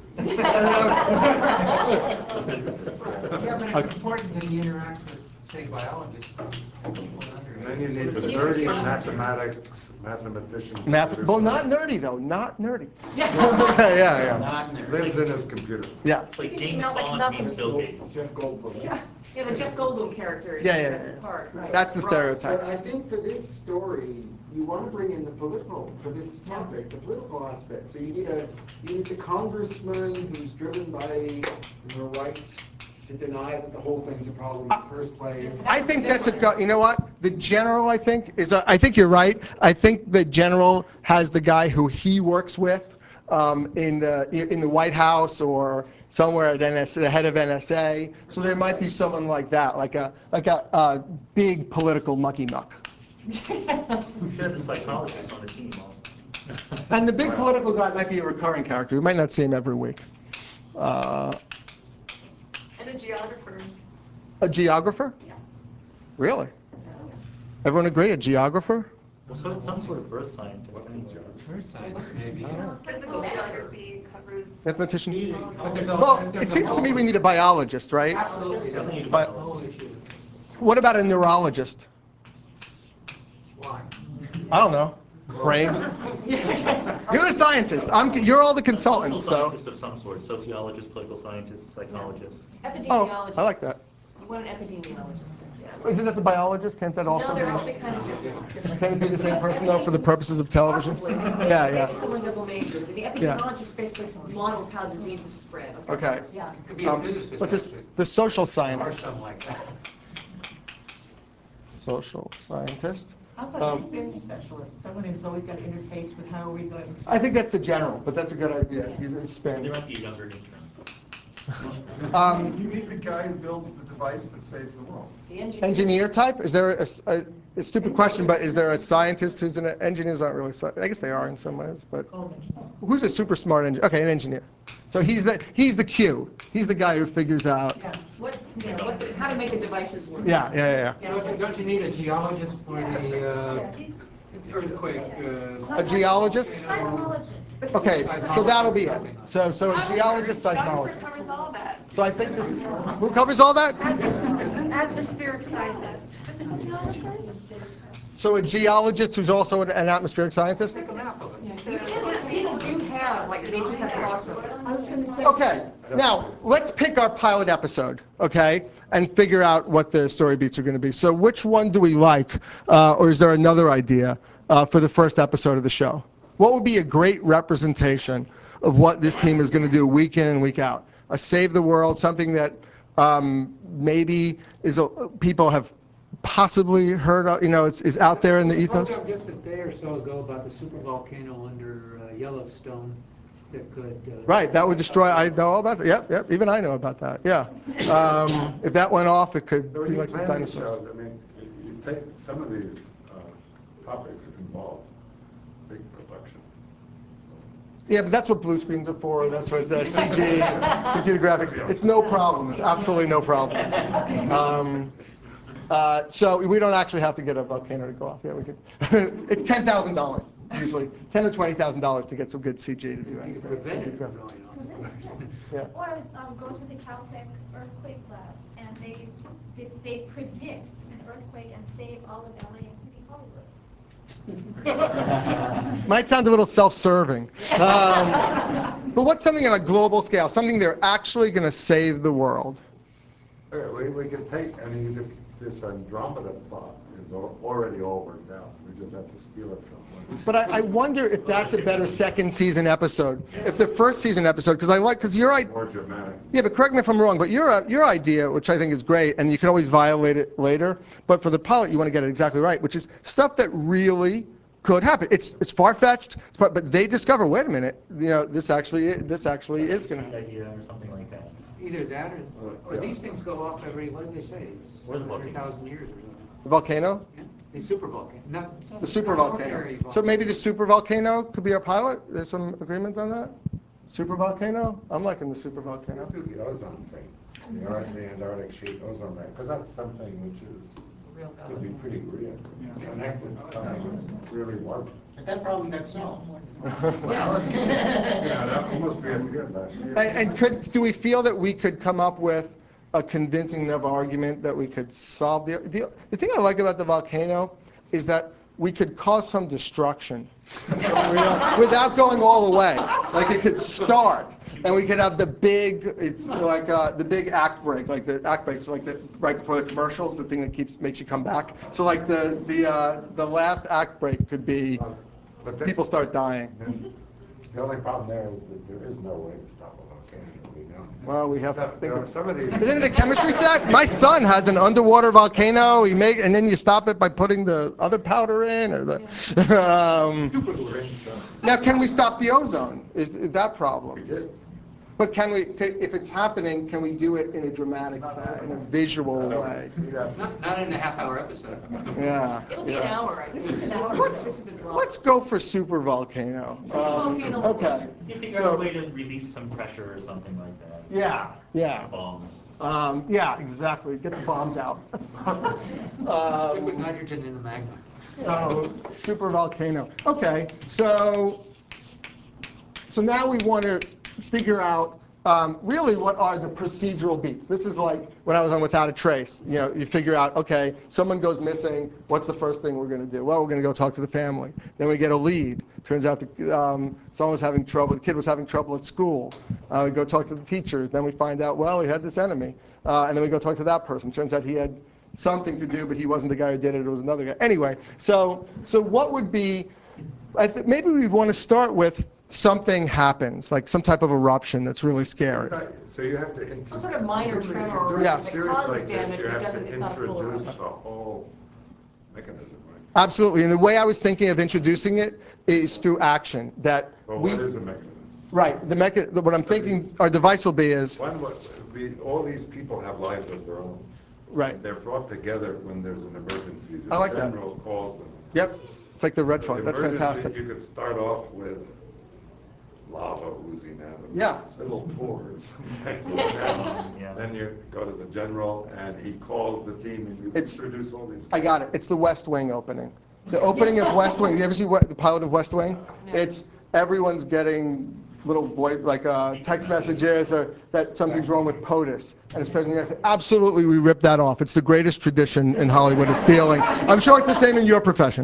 Yeah, but it's important that he interact with, say, biologists. And then you need the nerdy mathematician. Well, not nerdy though. Not nerdy. Yeah. Not nerdy. Lives in his computer. Yeah. It's like James Bond meets Bill Gates. Jeff Goldblum. Yeah, the Jeff Goldblum character is Yeah. the part. Right. That's the stereotype. But I think for this story, you want to bring in the political, for this topic, the political aspect. So you need the congressman who's driven by the right to deny that the whole thing's a problem in the first place. I think that's you know what? The general, I think you're right. I think the general has the guy who he works with in the White House or somewhere at NSA, the head of NSA. So there might be someone like that, like a big political mucky muck. We should have a psychologist on the team also. And the big political guy might be a recurring character. We might not see him every week. And a geographer. A geographer? Yeah. Really? Everyone agree? A geographer? Well, so some sort of earth scientist. Earth science, maybe. Physical geography covers. Mathematician? But there's Well, there's it seems to me we need a biologist, right? Absolutely. But what about a neurologist? Why? I don't know. Brain? You're the scientist. You're all the consultants. So. Scientist of some sort, sociologist, political scientist, psychologist. Epidemiologist. Oh, I like that. You want an epidemiologist. Isn't that the biologist? Can't that also No, they're be? actually kind of different. Can it be the same person though for the purposes of television? Possibly. Yeah. Maybe someone double major. But the epidemiologist basically models how diseases spread. Okay. Yeah. Could be a physicist. But the social Or scientist. something like that. Social scientist. How about a spin specialist, someone who's always got to interface with how are we going to... I think that's the general, but that's a good idea. He's in There spin. might be a younger intern. You need the guy who builds the device that saves the world. The Engineer type? Is there a stupid question, but is there a scientist who's an engineers aren't really, I guess they are in some ways, but who's a super smart engineer? Okay, an engineer. So he's the Q. He's the guy who figures out. Yeah. How to make the devices work. Yeah. Don't you need a geologist for the earthquake? A geologist? Okay, so that'll be it. So a geologist, seismologist. Covers all that. So I think this, who covers all that? Atmospheric scientist. So a geologist who's also an atmospheric scientist? People do have, they do have crossovers. Okay, now let's pick our pilot episode, okay, and figure out what the story beats are going to be. So which one do we like, or is there another idea for the first episode of the show? What would be a great representation of what this team is going to do week in and week out? A save the world, something that maybe people have possibly heard of, is out there in the ethos? There was a program just a day or so ago about the supervolcano under Yellowstone that could... Right, that would destroy, I know all about that. Yep, even I know about that, yeah. If that went off, it could be like the dinosaurs. I mean, you take some of these topics involve big production. Yeah, but that's what blue screens are for. That's what the CG, computer graphics. It's no problem. It's absolutely no problem. So we don't actually have to get a volcano to go off. Yeah, we could. It's $10,000 usually, $10,000 or $20,000 to get some good CG to do anything. Yeah. Or go to the Caltech earthquake lab, and they predict an earthquake and save all of LA, including Hollywood. Might sound a little self-serving. But what's something on a global scale, something they're actually going to save the world? We can take, this Andromeda plot is already all worked out. We just have to steal it from one. But I wonder if that's a better second season episode. If the first season episode, because you're right. More dramatic. Yeah, but correct me if I'm wrong, but your idea, which I think is great, and you can always violate it later, but for the pilot, you want to get it exactly right, which is stuff that really could happen. It's far-fetched, but they discover, wait a minute, this actually is going to idea or something like that. Either that or these things go off every, what do they say, 100,000 years or something. The volcano? Yeah, the supervolcano. The supervolcano. So maybe the supervolcano could be our pilot? There's some agreement on that? Supervolcano? I'm liking the supervolcano. Do the ozone thing, the Antarctic sheet ozone thing, because that's something which could be pretty real. It's connected to something that really wasn't. But that problem got solved. Yeah, that almost be good last year. And do we feel that we could come up with a convincing enough argument that we could solve the thing I like about the volcano is that we could cause some destruction without going all the way. Like it could start, and we could have the big, the big act break, like the act breaks, like right before the commercials, the thing that makes you come back. So like the last act break could be people start dying. The only problem there is that there is no way to stop a volcano. We know. Well, we have to think of some of these. Isn't it a chemistry set? My son has an underwater volcano. And then you stop it by putting the other powder in, or the. Now, can we stop the ozone? Is that problem? We did. But if it's happening, can we do it in a dramatic way, in a visual way? Not in a half-hour episode. Yeah. It'll be an hour, I think. This is a drama. Let's go for supervolcano. Okay. You figure out a way to release some pressure or something like that. Yeah. Bombs. Yeah, exactly. Get the bombs out. Liquid nitrogen in the magma. So, supervolcano. Okay, so now we want to figure out really what are the procedural beats. This is like when I was on Without a Trace. You figure out, okay, someone goes missing. What's the first thing we're going to do? Well, we're going to go talk to the family. Then we get a lead. Turns out someone was having trouble. The kid was having trouble at school. We go talk to the teachers. Then we find out, well, he had this enemy. And then we go talk to that person. Turns out he had something to do, but he wasn't the guy who did it. It was another guy. Anyway, so what would be? Maybe we want to start with something happens, like some type of eruption that's really scary. So you have to some sort of minor tremor Yeah. that causes damage, you but have doesn't. to It's not a full introduce eruption. the whole mechanism, right? Absolutely, and the way I was thinking of introducing it is through action. What is the mechanism? Right. What I'm thinking our device will be is. All these people have lives of their own. Right. They're brought together when there's an emergency. I like that. The general calls them. Yep. It's like the red phone. That's fantastic. You could start off with lava oozing out of little pores. Then you go to the general, and he calls the team, and you introduce all these. I got it. It's the West Wing opening. The opening of West Wing. You ever see the pilot of West Wing? No. It's everyone's getting little voice, like text messages, or that something's wrong with POTUS. And it's President said, absolutely, we ripped that off. It's the greatest tradition in Hollywood of stealing. I'm sure it's the same in your profession.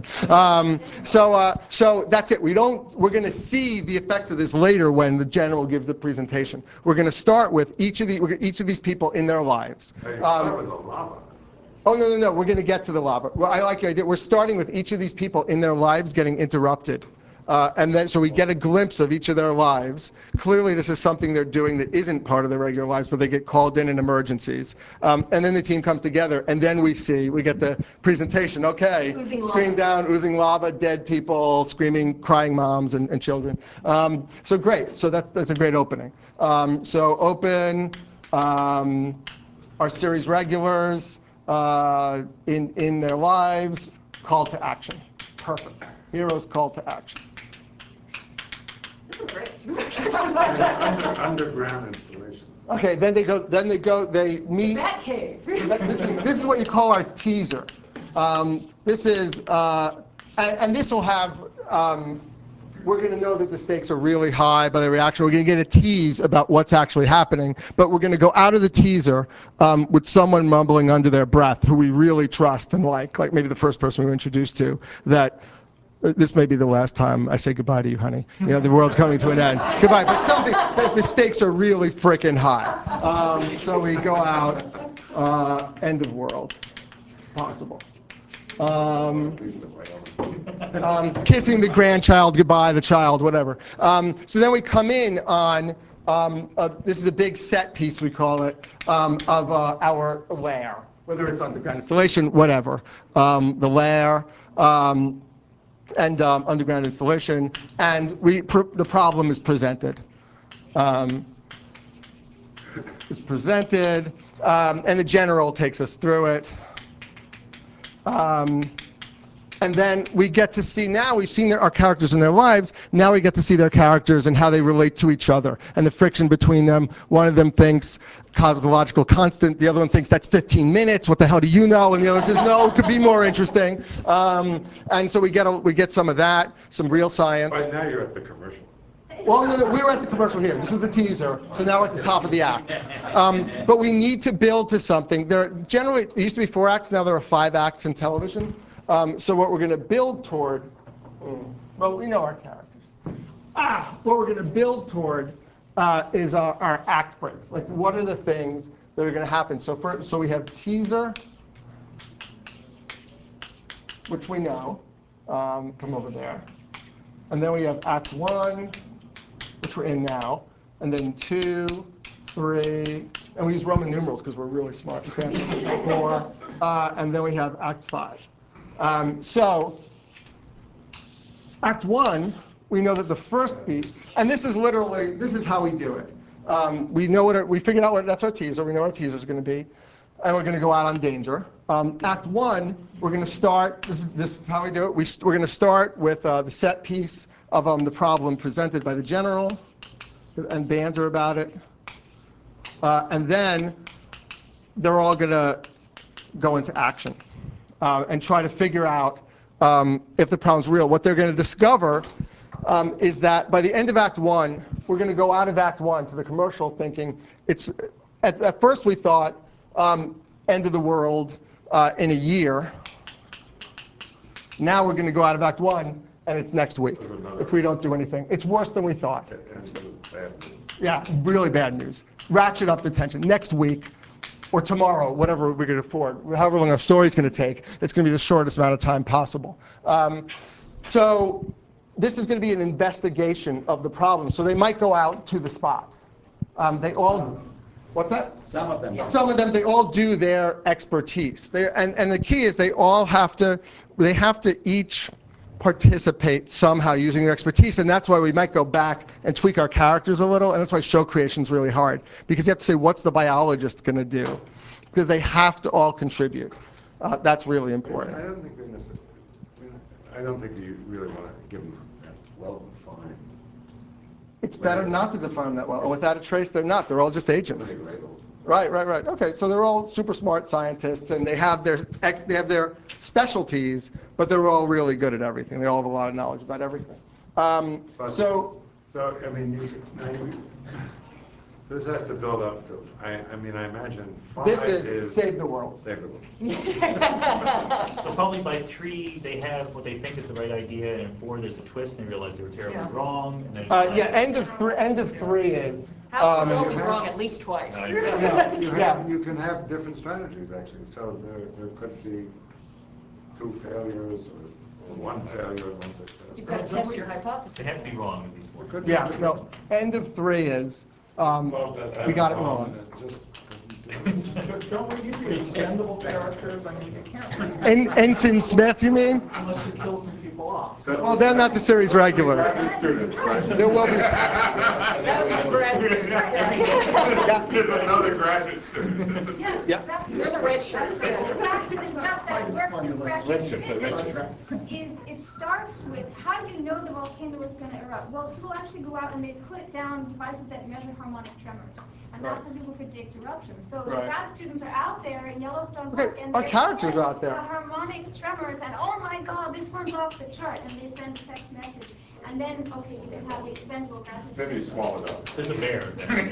So that's it. We're going to see the effects of this later when the general gives the presentation. We're going to start with each of these people in their lives. Start with the lava. Oh, no. We're going to get to the lava. Well, I like your idea. We're starting with each of these people in their lives getting interrupted. And then, so we get a glimpse of each of their lives. Clearly, this is something they're doing that isn't part of their regular lives, but they get called in emergencies. And then the team comes together, and then we get the presentation. Okay, screen down, oozing lava, dead people, screaming, crying moms and children. So great. So that's a great opening. So open our series regulars in their lives. Call to action. Perfect. Heroes call to action. This is great. Underground installation. Okay, then they meet. The Bat Cave. This is what you call our teaser. This is, and this will have, we're going to know that the stakes are really high by the reaction. We're going to get a tease about what's actually happening, but we're going to go out of the teaser with someone mumbling under their breath who we really trust and like maybe the first person we were introduced to, that this may be the last time I say goodbye to you, honey. You know, the world's coming to an end. Goodbye, but something that the stakes are really freaking high. So we go out, end of world, possible. Kissing the grandchild goodbye, the child, whatever. So then we come in on, this is a big set piece, we call it, of our lair, whether it's underground installation, whatever. The lair, and underground installation, and the problem is presented. It's presented, and the general takes us through it. And then we get to see, now we've seen our characters in their lives, now we get to see their characters and how they relate to each other and the friction between them. One of them thinks cosmological constant, the other one thinks that's 15 minutes, what the hell do you know? And the other one says, no, it could be more interesting. And so we get some of that, some real science. Right now you're at the commercial. Well, no, we were at the commercial here. This was the teaser, so now we're at the top of the act. But we need to build to something. There used to be 4 acts, now there are 5 acts in television. So what we're going to build toward, well, we know our characters. What we're going to build toward is our act breaks. Like, what are the things that are going to happen? So we have teaser, which we know, come over there. And then we have act 1, which we're in now. And then 2, 3, and we use Roman numerals because we're really smart. 4, and then we have act 5. So, act 1, we know that the first beat, and this is how we do it. We figured out that's our teaser. We know what our teaser is going to be, and we're going to go out on danger. Act 1, we're going to start. This is how we do it. We're going to start with the set piece of the problem presented by the general, and banter about it, and then they're all going to go into action. And try to figure out if the problem's real. What they're going to discover is that by the end of Act 1, we're going to go out of Act 1 to the commercial thinking it's, at first we thought end of the world in a year. Now we're going to go out of Act 1 and it's next week if we don't do anything. It's worse than we thought. Yeah, really bad news. Ratchet up the tension. Next week, or tomorrow, whatever we can afford, however long our story's going to take, it's going to be the shortest amount of time possible. So this is going to be an investigation of the problem. So they might go out to the spot. What's that? Some of them. Some of them, they all do their expertise. And the key is they have to each participate somehow using their expertise, and that's why we might go back and tweak our characters a little, and that's why show creation is really hard, because you have to say, what's the biologist going to do? Because they have to all contribute. That's really important. I don't think you really want to give them that well defined. It's better not to define them that well. And without a trace, they're not. They're all just agents. Right. Okay, so they're all super smart scientists, and they have their specialties, but they're all really good at everything. They all have a lot of knowledge about everything. So I mean, this has to build up to. I mean, I imagine 5 this is save the world. Save the world. So probably by 3, they have what they think is the right idea, and 4, there's a twist, and they realize they were terribly wrong. And then end of 3 is. House is always wrong at least twice. You can have different strategies actually. So there could be 2 failures or 1 failure and 1 success. You've got to test your hypothesis. They have to be wrong at least 4. Yeah. No. End of 3 is. We got it wrong. Don't we give you expendable characters? I mean, you can't. Ensign Smith, you mean? Unless you kill some people. people off. Well, they're not the series regulars. There will be. There's another graduate student. Yeah. They're the red shirts. Exactly the stuff that works in freshman physics is it starts with how do you know the volcano is going to erupt? Well, people actually go out and they put down devices that measure harmonic tremors. And that's how people predict eruptions. So the grad students are out there in Yellowstone Park and our characters are out there. Harmonic tremors and oh my God, this one's off the chart, and they send a text message. And then, okay, you can have the expendable graduate Then you swallow it up. There's a bear.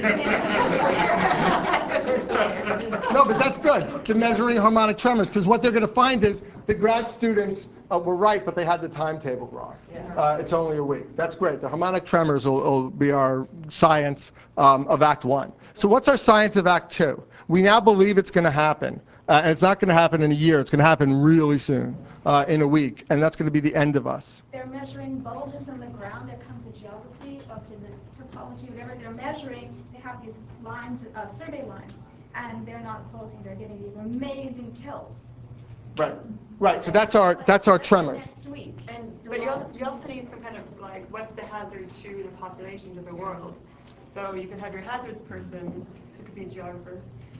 No, but that's good. The measuring harmonic tremors, because what they're going to find is the grad students were right, but they had the timetable wrong. It's only a week. That's great. The harmonic tremors will be our science of Act 1. So what's our science of Act 2? We now believe it's going to happen. And it's not going to happen in a year. It's going to happen really soon, in a week. And that's going to be the end of us. They're measuring bulges in the ground. There comes a geography, okay, the topology, whatever they're measuring. They have these lines, survey lines, and they're not closing. They're getting these amazing tilts. Right. So that's our tremors. Next week. But you also need some kind of like, what's the hazard to the populations of the world? So you could have your hazards person, who could be a geographer.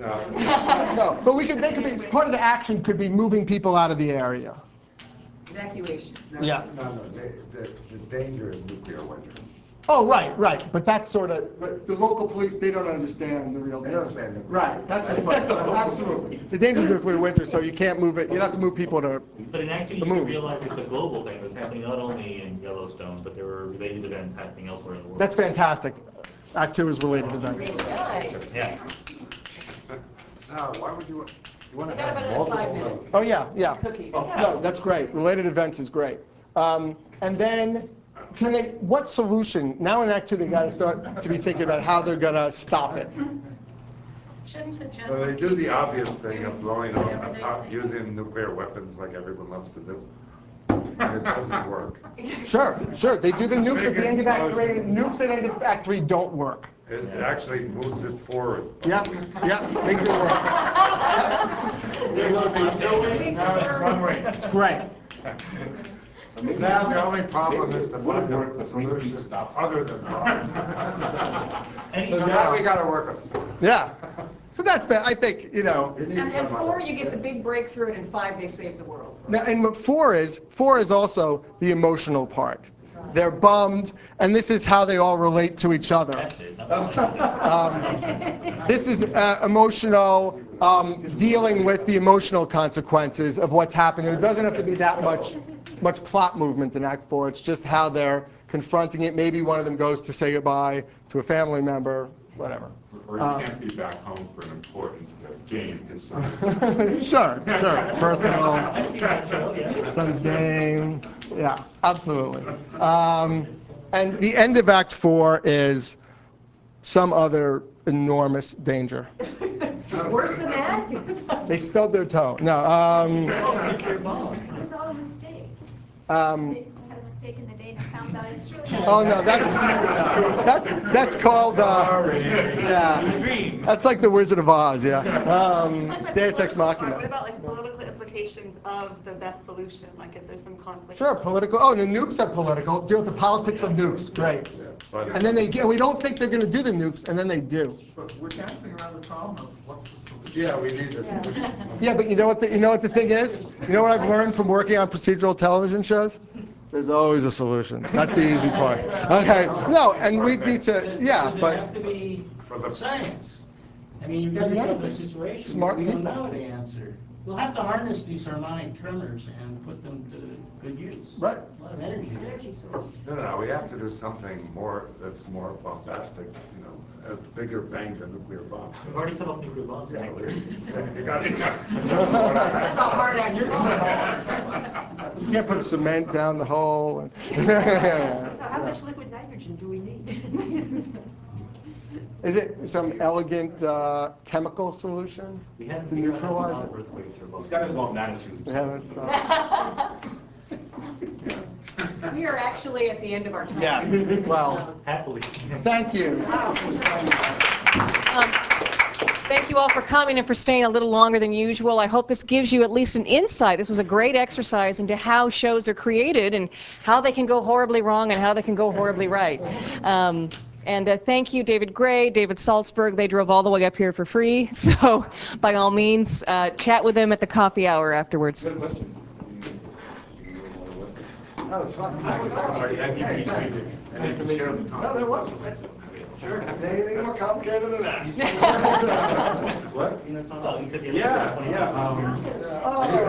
No, but they could be, part of the action could be moving people out of the area. Evacuation. Yeah. No, the danger is nuclear winter. Oh, right. But that's sort of, but the local police, they don't understand the real danger. They don't understand it. Right, that's the point. Absolutely. The danger is nuclear winter, so you can't move it. You have to move people to But in Act 2, you realize it's a global thing that's happening not only in Yellowstone, but there were related events happening elsewhere in the world. That's fantastic. Act 2 is related events. Yeah. Now, why would you want to got have about multiple 5 minutes. Oh, yeah. Cookies. Oh, no, that's great. Related events is great. And then, what solution? Now in Act 2, they got to start to be thinking about how they're going to stop it. Shouldn't the So they do the obvious thing of blowing up, using nuclear weapons like everyone loves to do. And it doesn't work. Sure. They do the nukes at the end of Act 3. Nukes at the end of Act 3 don't work. It actually moves it forward. Yeah, makes it work. There's going to be 2 weeks, now it's 1 week. It's great. Now the only problem is to find a solution other than bombs. So now we got to work on it. Yeah. So that's bad. I think, And then 4, you get the big breakthrough, and in 5, they save the world. Now, and what 4 is also the emotional part. They're bummed, and this is how they all relate to each other. This is emotional, dealing with the emotional consequences of what's happening. It doesn't have to be that much plot movement in Act 4. It's just how they're confronting it. Maybe one of them goes to say goodbye to a family member, whatever. Or you can't be back home for an important game, his son. Sure. Personal, son's game. Yeah, absolutely. And the end of Act 4 is some other enormous danger. Worse than that? They stubbed their toe. No. It was all a mistake. They had a mistake in the date and found out it's really not. Oh no, that's called that's like the Wizard of Oz, yeah. Deus Ex Machina. What about like political implications of the best solution? Like if there's some conflict. Sure, political. Oh, the nukes are political. Deal with the politics of nukes. Great. And then we don't think they're going to do the nukes, and then they do. But we're dancing around the problem of what's the solution. Yeah, we need this solution. Yeah, but you know what the thing is? You know what I've learned from working on procedural television shows? There's always a solution. That's the easy part. Okay. No, and we need to. Yeah, Does but. it have to be science? I mean, you've got yourself in a situation Smart where we don't people. know the answer. We'll have to harness these harmonic tremors and put them to good use. Right. A lot of energy. Energy source. No, we have to do something that's more bombastic, as bigger bang than nuclear bombs. We've already set off nuclear bombs. Yeah, you got it. That's a hard act. You can't put cement down the hole. How much liquid nitrogen do we need? Is it some elegant chemical solution to neutralize it? It's got to involve nanotubes. We haven't We are actually at the end of our time. Yes. Well, happily. Thank you. Thank you all for coming and for staying a little longer than usual. I hope this gives you at least an insight. This was a great exercise into how shows are created and how they can go horribly wrong and how they can go horribly right. And thank you, David Gray, David Saltzberg. They drove all the way up here for free. So by all means, chat with them at the coffee hour afterwards. That was fun. Nice to meet you. No, there wasn't. Sure. Anything more complicated than that? What? Yeah.